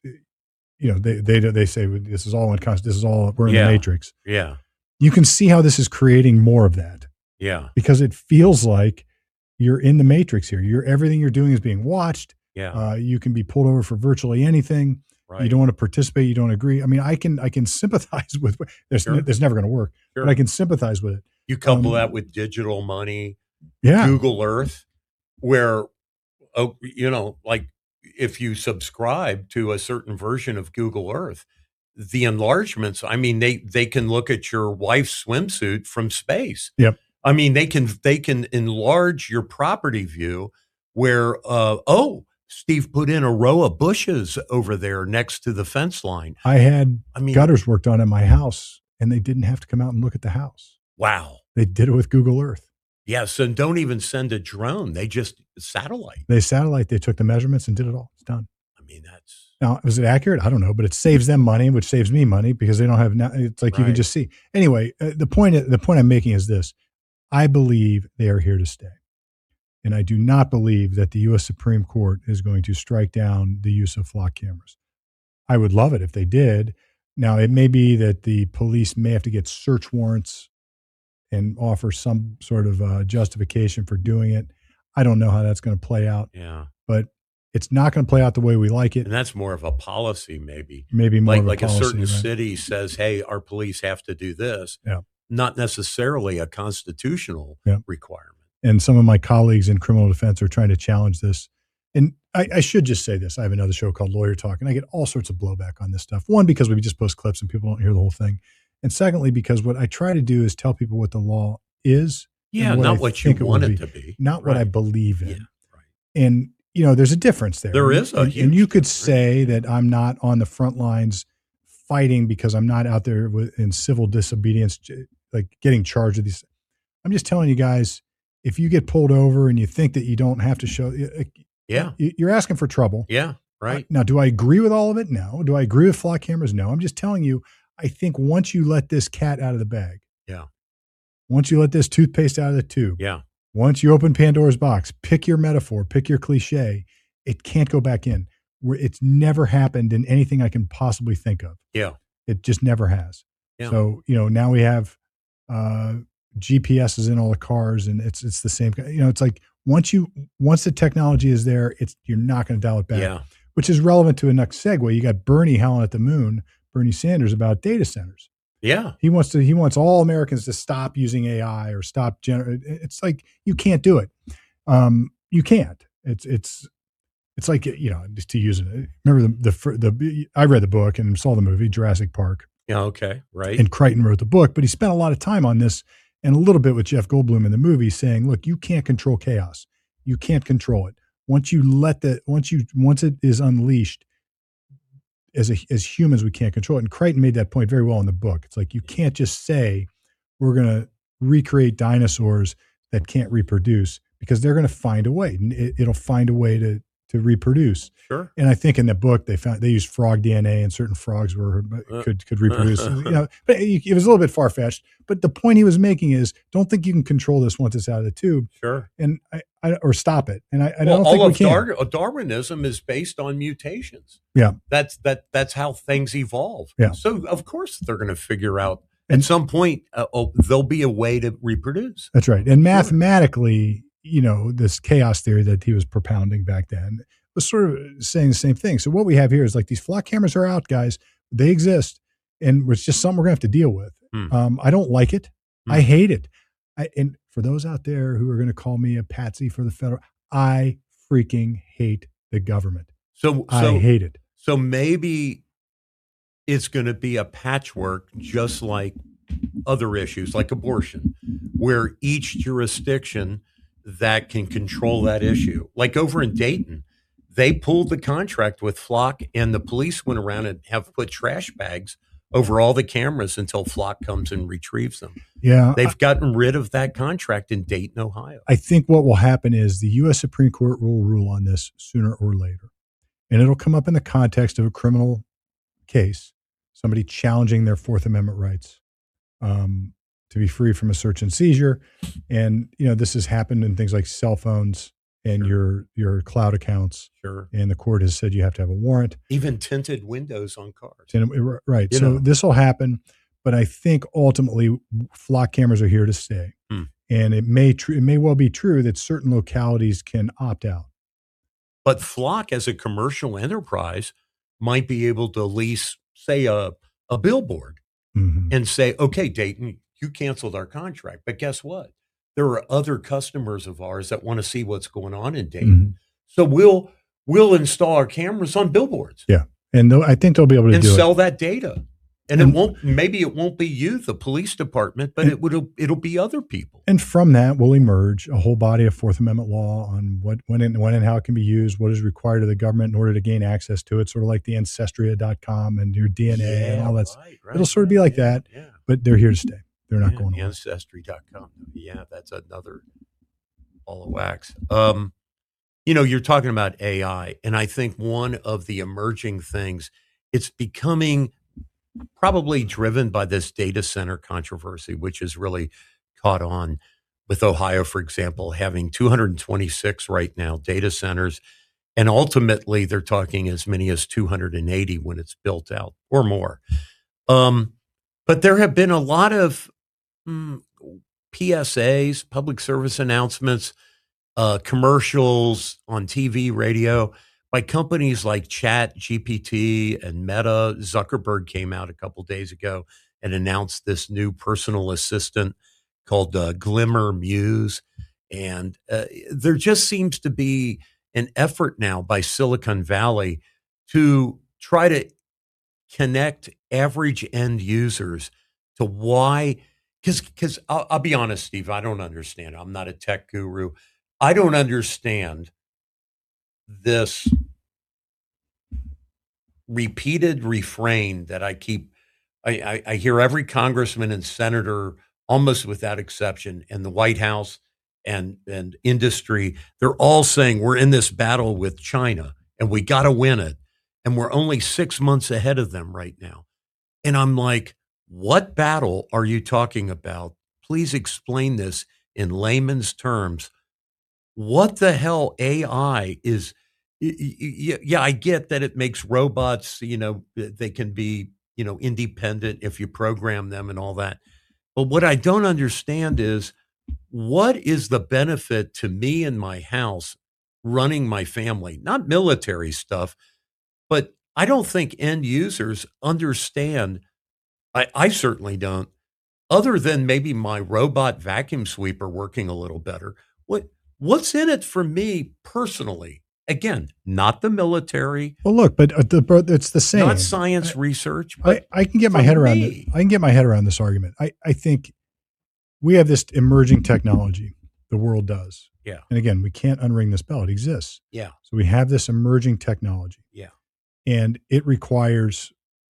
you know, they they they say this is all unconstitutional. This is all, we're in Yeah. the matrix. Yeah. You can see how this is creating more of that Yeah. because it feels like you're in the matrix here. You're everything you're doing is being watched. Yeah. Uh, you can be pulled over for virtually anything. Right. You don't want to participate. You don't agree. I mean, I can I can sympathize with. There's Sure. there's never going to work, Sure. but I can sympathize with it. You couple um, that with digital money, Yeah, Google Earth, where, oh, you know, like if you subscribe to a certain version of Google Earth, the enlargements, I mean, they they can look at your wife's swimsuit from space. Yep. I mean, they can they can enlarge your property view where, uh, oh, Steve put in a row of bushes over there next to the fence line. I had I mean, gutters worked on at my house, and they didn't have to come out and look at the house. wow. They did it with Google Earth. Yes, and don't even send a drone. They just satellite. They satellite. They took the measurements and did it all. It's done. I mean, that's Now, was it accurate? I don't know, but it saves them money, which saves me money because they don't have. Now, it's like you can Right. just see. Anyway, uh, the point the point I'm making is this: I believe they are here to stay, and I do not believe that the U S Supreme Court is going to strike down the use of flock cameras. I would love it if they did. Now, it may be that the police may have to get search warrants and offer some sort of uh, justification for doing it. I don't know how that's going to play out. Yeah. But it's not going to play out the way we like it. And that's more of a policy, maybe. Maybe more like, of a like policy. a certain right? city says, hey, our police have to do this. Yeah. Not necessarily a constitutional yeah. requirement. And some of my colleagues in criminal defense are trying to challenge this. And I, I should just say this. I have another show called Lawyer Talk, and I get all sorts of blowback on this stuff. One, because we just post clips and people don't hear the whole thing. And secondly, because what I try to do is tell people what the law is. Yeah, what not I what you it want it be, to be. Not right. what I believe in. Yeah, right. And, you know, there's a difference there. There is a and, huge and you could difference. say that I'm not on the front lines fighting because I'm not out there with, in civil disobedience, like getting charged with these. I'm just telling you guys, if you get pulled over and you think that you don't have to show, yeah, you're asking for trouble. Yeah, right. Now, do I agree with all of it? No. Do I agree with flock cameras? No. I'm just telling you, I think once you let this cat out of the bag, yeah, once you let this toothpaste out of the tube, yeah, once you open Pandora's box, pick your metaphor, pick your cliche, it can't go back in. Where it's never happened in anything I can possibly think of. Yeah, it just never has. Yeah. So you know, now we have uh, G P Ses in all the cars, and it's it's the same. You know, it's like once you once the technology is there, it's you're not going to dial it back. Yeah. Which is relevant to a next segue. You got Bernie howling at the moon, Bernie Sanders, about data centers. Yeah. He wants to. He wants all Americans to stop using A I or stop. Gener- it's like you can't do it. Um, you can't. It's it's it's like, you know, just to use it. Remember the the the I read the book and saw the movie Jurassic Park. Yeah. Okay. Right. And Crichton wrote the book, but he spent a lot of time on this and a little bit with Jeff Goldblum in the movie, saying, "Look, you can't control chaos. You can't control it. Once you let the once you once it is unleashed." As a, as humans, we can't control it. And Crichton made that point very well in the book. It's like, you can't just say we're going to recreate dinosaurs that can't reproduce, because they're going to find a way. It, it'll find a way to to reproduce. Sure. And I think in the book they found they used frog D N A, and certain frogs were could could reproduce. you know, but it, it was a little bit far fetched. But the point he was making is, don't think you can control this once it's out of the tube. Sure. And I, I or stop it. And I, I well, don't all think we of can. Dar- Darwinism is based on mutations. Yeah. That's that. That's how things evolve. Yeah. So of course they're going to figure out And- at some point. Uh, oh, there'll be a way to reproduce. That's right. And mathematically, you know, this chaos theory that he was propounding back then was sort of saying the same thing. So what we have here is like, these flock cameras are out, guys. They exist. And it's just something we're going to have to deal with. Hmm. Um, I don't like it. Hmm. I hate it. I, and for those out there who are going to call me a patsy for the federal, I freaking hate the government. So, so I hate it. So maybe it's going to be a patchwork, just like other issues like abortion, where each jurisdiction that can control that issue, like over in Dayton, they pulled the contract with Flock, and the police went around and have put trash bags over all the cameras until Flock comes and retrieves them. Yeah. They've gotten rid of that contract in Dayton, Ohio. I think what will happen is the U S Supreme Court will rule on this sooner or later. And it'll come up in the context of a criminal case, somebody challenging their Fourth Amendment rights um, to be free from a search and seizure. And, you know, this has happened in things like cell phones and Sure. your your cloud accounts. Sure. And the court has said you have to have a warrant. Even tinted windows on cars. And, right. You so know. this will happen. But I think ultimately flock cameras are here to stay. Hmm. And it may tr- it may well be true that certain localities can opt out. But Flock, as a commercial enterprise, might be able to lease, say, a, a billboard Mm-hmm. and say, okay, Dayton, you canceled our contract. But guess what? There are other customers of ours that want to see what's going on in Dayton. Mm-hmm. So we'll we'll install our cameras on billboards. Yeah. And th- I think they'll be able to and do sell it. that data. And, And- it won't, maybe it won't be you, the police department, but And- it would, it'll be other people. And from that will emerge a whole body of Fourth Amendment law on what, when, and when and how it can be used, what is required of the government in order to gain access to it, sort of like the ancestria dot com and your D N A and all that. right, right, It'll sort of be right, like yeah, that, Yeah. but they're here to stay. They're not Yeah, going away. Ancestry dot com. Yeah, that's another ball of wax. Um, you know, you're talking about A I, and I think one of the emerging things, it's becoming probably driven by this data center controversy, which has really caught on with Ohio, for example, having two hundred twenty-six right now data centers. And ultimately, they're talking as many as two hundred eighty when it's built out or more. Um, but there have been a lot of mm, P S As, public service announcements, uh, commercials on T V, radio by companies like Chat G P T and Meta. Zuckerberg came out a couple days ago and announced this new personal assistant called uh, Glimmer Muse. And uh, there just seems to be an effort now by Silicon Valley to try to connect average end users to why, because because I'll, I'll be honest, Steve, I don't understand. I'm not a tech guru. I don't understand this repeated refrain that I keep. I, I, I hear every congressman and senator, almost without exception, and the White House and and industry, they're all saying we're in this battle with China and we got to win it. And we're only six months ahead of them right now. And I'm like, what battle are you talking about? Please explain this in layman's terms. What the hell A I is? Yeah, I get that it makes robots, you know, they can be, you know, independent if you program them and all that. But what I don't understand is, what is the benefit to me and my house running my family? Not military stuff, but I don't think end users understand. I, I certainly don't, other than maybe my robot vacuum sweeper working a little better. What What's in it for me personally? Again, not the military. Well, look, but uh, the, it's the same. Not science I, research. But I, I can get my head around. The, I can get my head around this argument. I, I think we have this emerging technology. The world does. Yeah. And again, we can't unring this bell. It exists. Yeah. So we have this emerging technology. Yeah. And it requires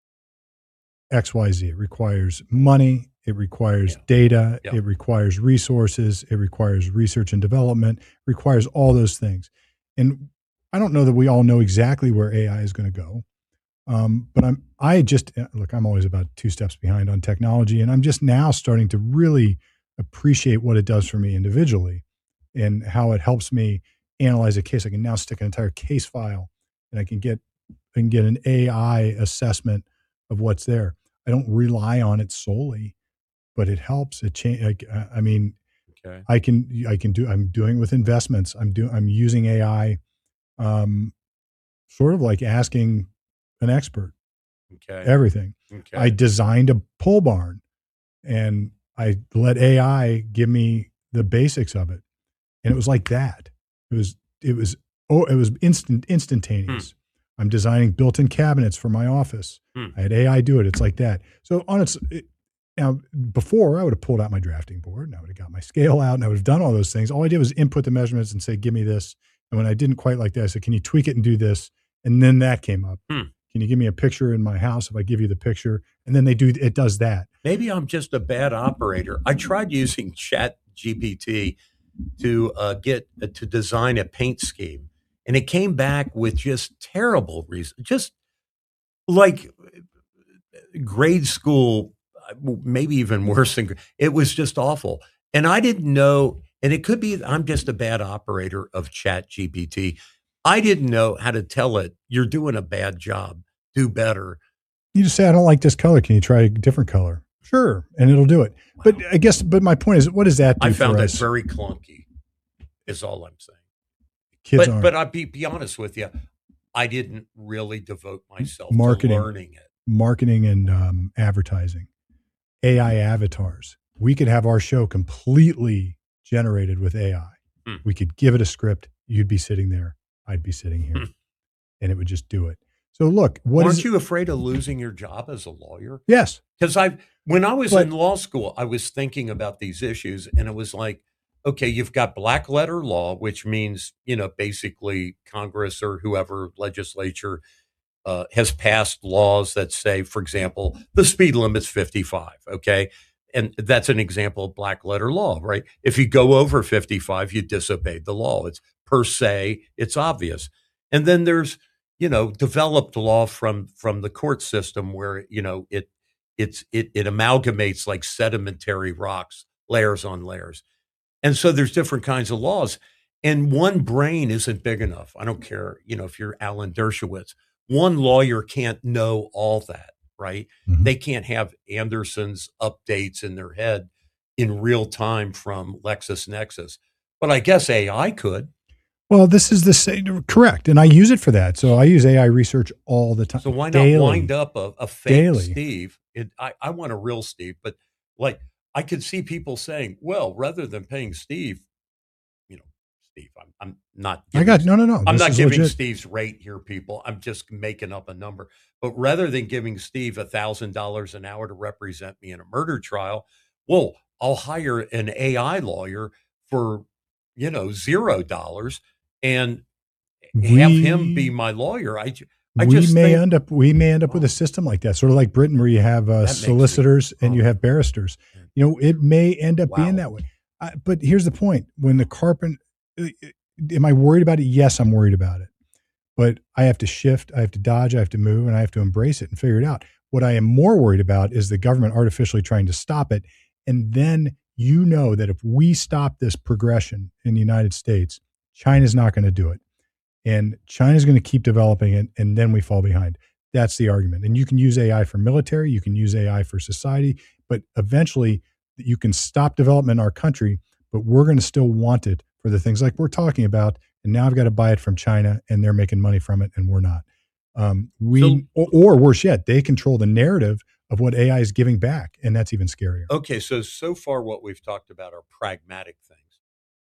X, Y, Z. It requires money. It requires yeah. data. Yeah. It requires resources. It requires research and development. It requires all those things. And I don't know that we all know exactly where A I is going to go. Um, but I'm, I just, look, I'm always about two steps behind on technology. And I'm just now starting to really appreciate what it does for me individually and how it helps me analyze a case. I can now stick an entire case file and I can get, I can get an A I assessment of what's there. I don't rely on it solely, but it helps. It change. I, I mean, okay. I can, I can do, I'm doing with investments. I'm doing, I'm using A I, um, sort of like asking an expert, okay. everything. Okay. I designed a pole barn and I let A I give me the basics of it. And it was like that. It was, it was, oh, it was instant, instantaneous. Hmm. I'm designing built-in cabinets for my office. Hmm. I had A I do it. It's like that. So on its, it, now before I would have pulled out my drafting board and I would have got my scale out and I would have done all those things. All I did was input the measurements and say, give me this. And when I didn't quite like that, I said, can you tweak it and do this? And then that came up. Hmm. Can you give me a picture in my house if I give you the picture? And then they do, it does that. Maybe I'm just a bad operator. I tried using Chat G P T to uh, get uh, to design a paint scheme. And it came back with just terrible reasons, just like grade school, maybe even worse than, it was just awful. And I didn't know, and it could be I'm just a bad operator of Chat G P T. I didn't know how to tell it, you're doing a bad job, do better. You just say, I don't like this color. Can you try a different color? Sure. And it'll do it. Wow. But I guess, but my point is, what does that do I found for it us? very clunky, is all I'm saying. Kids but, but I'll be, be honest with you, I didn't really devote myself marketing, to learning it. Marketing and um, advertising, A I avatars. We could have our show completely generated with A I. Hmm. We could give it a script. You'd be sitting there. I'd be sitting here. Hmm. And it would just do it. So look, what Aren't is, you afraid of losing your job as a lawyer? Yes. Because I, when I was but, in law school, I was thinking about these issues and it was like, okay, you've got black letter law, which means, you know, basically Congress or whoever legislature uh, has passed laws that say, for example, the speed limit's fifty-five. Okay. And that's an example of black letter law, right? If you go over fifty-five, you disobeyed the law. It's per se, it's obvious. And then there's, you know, developed law from, from the court system where, you know, it, it's, it, it amalgamates like sedimentary rocks, layers on layers. And so there's different kinds of laws and one brain isn't big enough. I don't care, you know, if you're Alan Dershowitz, one lawyer can't know all that, right? Mm-hmm. They can't have Anderson's updates in their head. in real time from LexisNexis. But I guess A I could. Well, this is the same, correct, and I use it for that. So I use A I research all the time. So why not daily, wind up a, a fake daily. Steve? It, I, I want a real Steve, but like I could see people saying, well, rather than paying Steve, you know, Steve, I'm, I'm not. I got no, no, no. I'm this not is giving legit. Steve's rate here, people. I'm just making up a number. But rather than giving Steve a thousand dollars an hour to represent me in a murder trial, well, I'll hire an A I lawyer for, you know, zero dollars and We, have him be my lawyer. I, I we just may think, end up we may end up with a system like that, sort of like Britain, where you have uh, That makes me- solicitors and you oh. have barristers. You know, it may end up being Wow. that way. I, but here's the point: when the carpent, uh, am I worried about it? Yes, I'm worried about it. But I have to shift, I have to dodge, I have to move, and I have to embrace it and figure it out. What I am more worried about is the government artificially trying to stop it. And then you know that if we stop this progression in the United States, China's not going to do it. And China's going to keep developing it, and then we fall behind. That's the argument. And you can use A I for military, you can use A I for society, but eventually you can stop development in our country, but we're going to still want it for the things like we're talking about. And now I've got to buy it from China, and they're making money from it, and we're not. Um, we, So- or, or worse yet, they control the narrative of what A I is giving back, and that's even scarier. Okay, so so far what we've talked about are pragmatic things.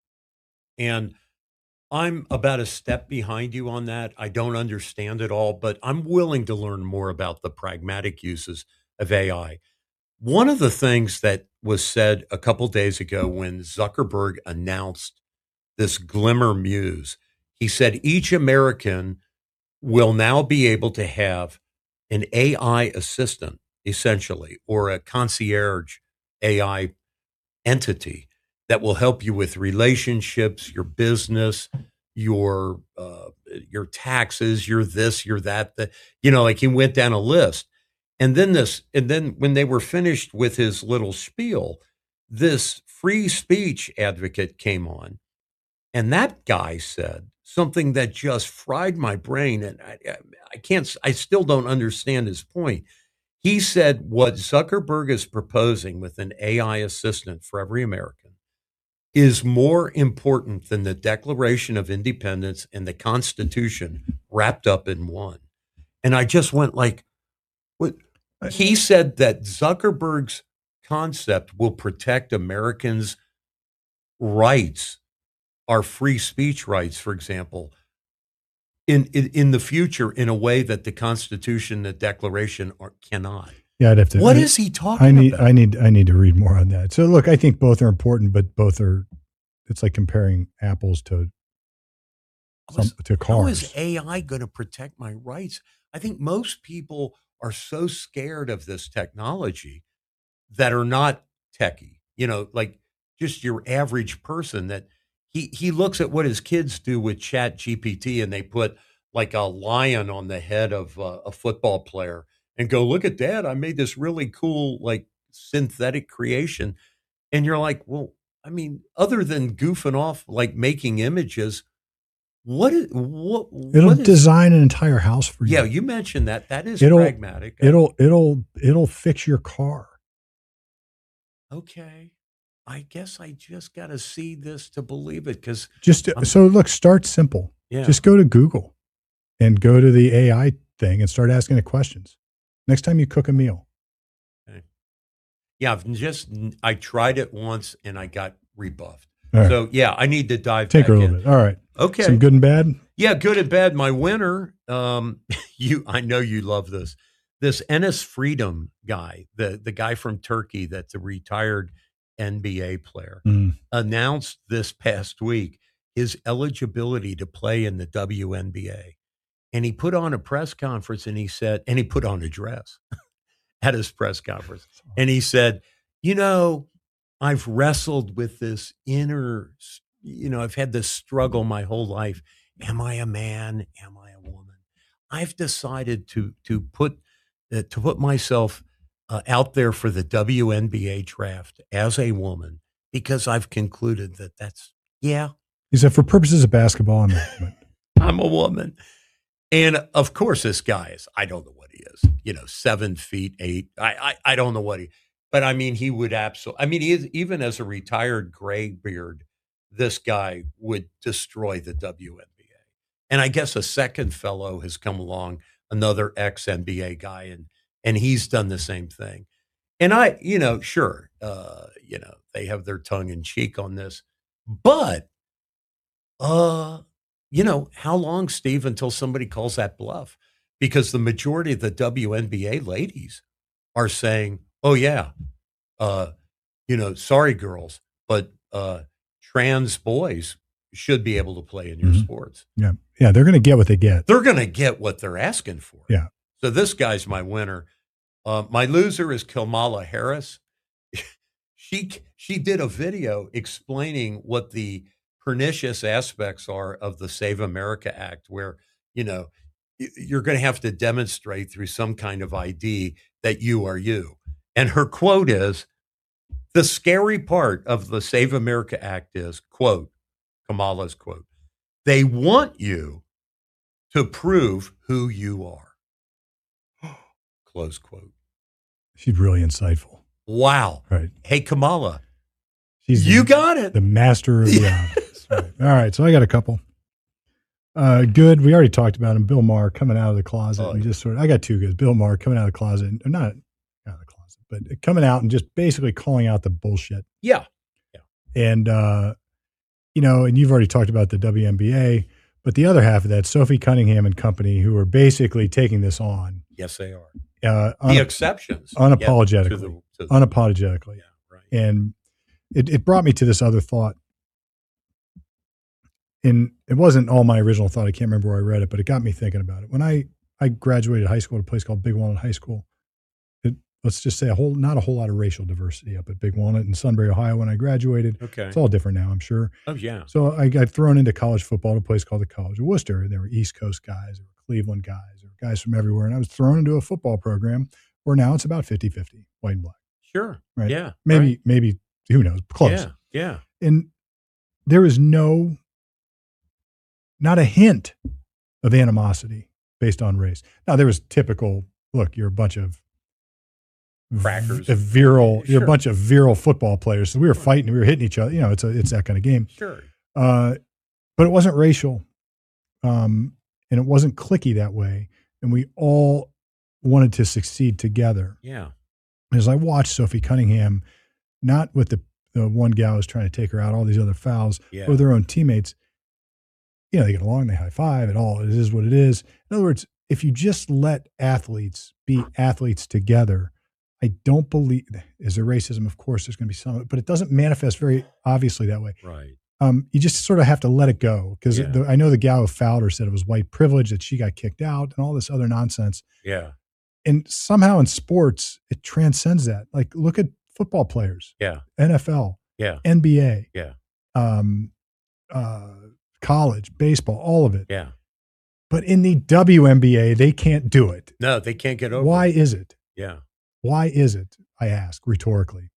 And I'm about a step behind you on that. I don't understand it all, but I'm willing to learn more about the pragmatic uses of A I. One of the things that was said a couple days ago when Zuckerberg announced this Glimmer Muse, he said each American will now be able to have an A I assistant, essentially, or a concierge A I entity that will help you with relationships, your business, your uh, your taxes, your this, your that. The, you know, like he went down a list, and then this, and then when they were finished with his little spiel, this free speech advocate came on, and that guy said something that just fried my brain, and I, I can't, I still don't understand his point. He said what Zuckerberg is proposing with an A I assistant for every American is more important than the Declaration of Independence and the Constitution wrapped up in one. And I just went like, what? He said that Zuckerberg's concept will protect Americans' rights, our free speech rights, for example, in, in, in the future in a way that the Constitution, the Declaration are, cannot. Yeah, I'd have to. What I, is he talking I need, about? I need, I need to read more on that. So, look, I think both are important, but both are. It's like comparing apples to some, to cars. How is A I going to protect my rights? I think most people are so scared of this technology that are not techie. You know, like just your average person that he he looks at what his kids do with Chat G P T, and they put like a lion on the head of uh, a football player and go, look at Dad, I made this really cool like synthetic creation. And you're like, well, I mean, other than goofing off, like making images, what is what? It'll what is, design an entire house for you. Yeah, you mentioned that. That is It'll- pragmatic. It'll it'll it'll fix your car. Okay. I guess I just got to see this to believe it because, Just I'm- so look, start simple. yeah. Just go to Google and go to the A I thing and start asking it questions. Next time you cook a meal. Yeah, I've just, I tried it once and I got rebuffed. All right. So, yeah, I need to dive Take back her a little in. bit. All right. Okay. Some good and bad. Yeah, good and bad. My winner, um, you, I know you love this. This Enes Freedom guy, the the guy from Turkey that's a retired N B A player, Mm. announced this past week his eligibility to play in the W N B A. And he put on a press conference and he said, and he put on a dress at his press conference. And he said, you know, I've wrestled with this inner, you know, I've had this struggle my whole life. Am I a man? Am I a woman? I've decided to to put uh, to put myself uh, out there for the W N B A draft as a woman because I've concluded that that's, yeah, He said, for purposes of basketball, I'm a woman. I'm a woman. And of course, this guy is, I don't know what he is, you know, seven feet eight. I, I, I don't know what he, but I mean, he would absolutely. I mean, he is, even as a retired graybeard, this guy would destroy the W N B A. And I guess a second fellow has come along, another ex N B A guy, and and he's done the same thing. And I, you know, sure, uh, you know, they have their tongue in cheek on this, but, uh, you know, how long, Steve, until somebody calls that bluff? Because the majority of the W N B A ladies are saying, "Oh yeah, uh, you know, sorry girls, but uh, trans boys should be able to play in your Mhm. sports." Yeah. Yeah. They're going to get what they get. They're going to get what they're asking for. Yeah. So this guy's my winner. Uh, my loser is Kamala Harris. she she did a video explaining what the pernicious aspects are of the Save America Act, where, you know, y- you're going to have to demonstrate through some kind of I D that you are you. And her quote is, "The scary part of the Save America Act is," quote, Kamala's quote, "they want you to prove who you are." Close quote. She's really insightful. Wow. Right. Hey, Kamala, She's you the, got it. the master of the obvious. Right. All right. So I got a couple. Uh, good. We already talked about him. Bill Maher coming out of the closet Oh, and yeah. just sort of, I got two goods. Bill Maher coming out of the closet, and not out of the closet, but coming out and just basically calling out the bullshit. Yeah. And, uh, you know, and you've already talked about the W N B A, but the other half of that, Sophie Cunningham and company, who are basically taking this on. Yes, they are. Uh, The un- exceptions. unapologetically. Yeah, to the, to the, unapologetically. yeah, right. And it, it brought me to this other thought. And it wasn't all my original thought. I can't remember where I read it, but it got me thinking about it. When I, I graduated high school at a place called Big Walnut High School, it, let's just say a whole, not a whole lot of racial diversity up at Big Walnut in Sunbury, Ohio. When I graduated, Okay. it's all different now, I'm sure. Oh, yeah. So I got thrown into college football at a place called the College of Worcester. And there were East Coast guys, there were Cleveland guys, there were guys from everywhere. And I was thrown into a football program where now it's about fifty-fifty, white and black. Sure. Right. Yeah. Maybe, right. maybe, who knows, close. Yeah. Yeah. And there is no, not a hint of animosity based on race. Now, there was typical, look, you're a bunch of Crackers. v- virile, you're Sure. a bunch of virile football players. So we were fighting, we were hitting each other. You know, it's a, it's that kind of game. Sure. Uh, but it wasn't racial. Um, and it wasn't cliquey that way. And we all wanted to succeed together. Yeah. As I watched Sophie Cunningham, not with the, the one gal who's trying to take her out, all these other fouls, Yeah. with their own teammates, you know, they get along, they high five, and all. It is what it is. In other words, if you just let athletes be athletes together, I don't believe, is there racism? Of course, there's going to be some, but it doesn't manifest very obviously that way. Right. Um, you just sort of have to let it go, because Yeah. I know the gal who fouled her said it was white privilege, that she got kicked out, and all this other nonsense. Yeah. And somehow in sports, it transcends that. Like, look at football players, Yeah. N F L, Yeah. N B A, Yeah. um, uh, college, baseball, all of it. Yeah. But in the W N B A, they can't do it. No, they can't get over Why it. is it? Yeah. Why is it? I ask rhetorically.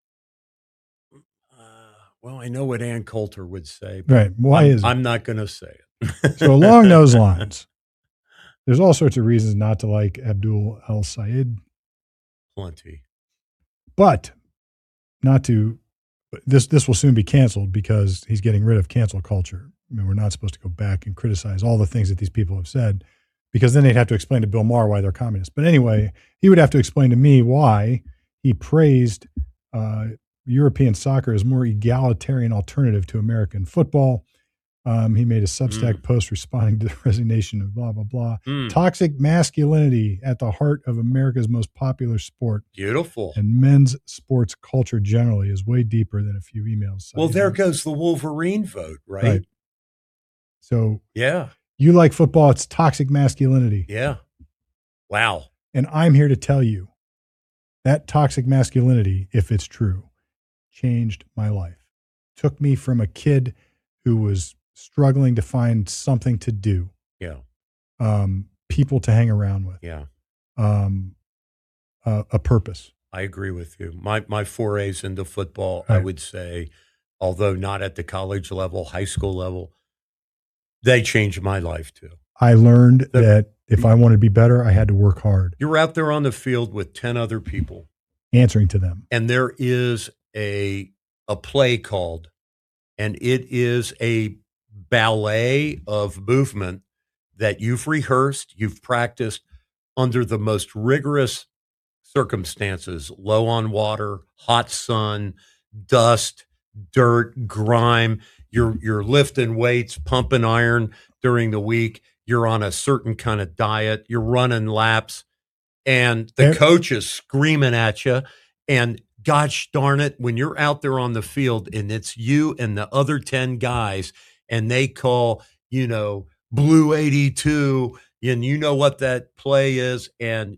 Uh, well, I know what Ann Coulter would say. But Right. Why I'm, is it? I'm not going to say it. So along those lines, there's all sorts of reasons not to like Abdul El Sayed, Plenty. but not to. This this will soon be canceled because he's getting rid of cancel culture. I mean, we're not supposed to go back and criticize all the things that these people have said, because then they'd have to explain to Bill Maher why they're communists. But anyway, he would have to explain to me why he praised uh, European soccer as more egalitarian alternative to American football. Um, he made a Substack Mm. post responding to the resignation of blah, blah, blah. Mm. Toxic masculinity at the heart of America's most popular sport, Beautiful. and men's sports culture generally is way deeper than a few emails. Well, cited. there goes the Wolverine vote, right? Right. So Yeah. you like football, it's toxic masculinity. Yeah. Wow. And I'm here to tell you that toxic masculinity, if it's true, changed my life. Took me from a kid who was struggling to find something to do, Yeah. um, people to hang around with, Yeah. um, uh, a purpose. I agree with you. My my forays into football, I Right. would say, although not at the college level, high school level, they changed my life too. I learned The- that if I wanted to be better, I had to work hard. You're out there on the field with ten other people, answering to them. And there is a a play called, and it is a ballet of movement that you've rehearsed, you've practiced under the most rigorous circumstances, low on water, hot sun, dust, dirt, grime. You're you're lifting weights, pumping iron during the week. You're on a certain kind of diet. You're running laps, and the There- coach is screaming at you. And gosh darn it, when you're out there on the field and it's you and the other ten guys, and they call, you know, Blue eighty-two, and you know what that play is, and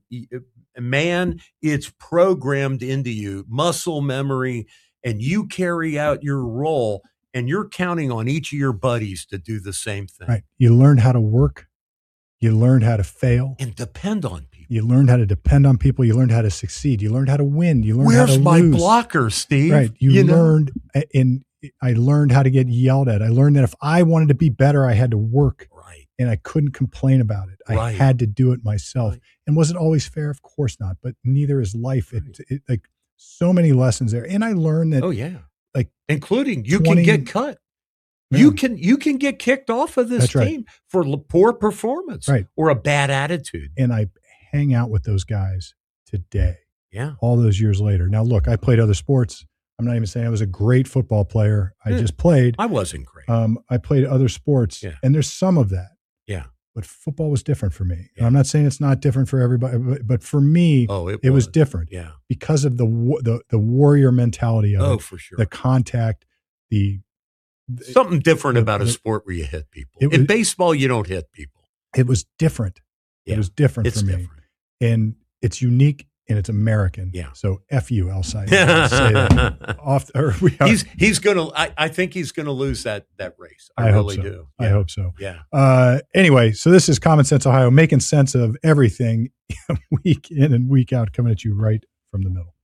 man, it's programmed into you, muscle memory, and you carry out your role, and you're counting on each of your buddies to do the same thing. Right. You learned how to work. You learned how to fail. And depend on people. You learned how to depend on people. You learned how to succeed. You learned how to win. You learned Where's how to my lose. blocker, Steve? Right. You, You know? learned, and I learned how to get yelled at. I learned that if I wanted to be better, I had to work. Right. And I couldn't complain about it. I Right. had to do it myself. Right. And was it always fair? Of course not. But neither is life. It, it like so many lessons there. And I learned that. Oh yeah. like including you twenty can get cut. Yeah. You can you can get kicked off of this That's right. team for l- poor performance Right. or a bad attitude. And I hang out with those guys today, Yeah. all those years later. Now, look, I played other sports. I'm not even saying I was a great football player. I Yeah. just played. I wasn't great. Um, I played other sports, Yeah. and there's some of that. Yeah. But football was different for me. And Yeah. I'm not saying it's not different for everybody, but, but for me, oh, it, it was was different Yeah. because of the wa- the the warrior mentality of Oh, it, for sure. the contact, the Something different the- about a the- sport where you hit people. It In was- baseball, you don't hit people. it was different. Yeah. It was different It's for me, different. and it's unique and it's American. Yeah. So F you, Alcide. Say that. Off, or we are, he's he's gonna. I, I think he's gonna lose that that race. I, I hope really so. do. I Yeah. hope so. Yeah. Uh, anyway, so this is Common Sense Ohio, making sense of everything week in and week out, coming at you right from the middle.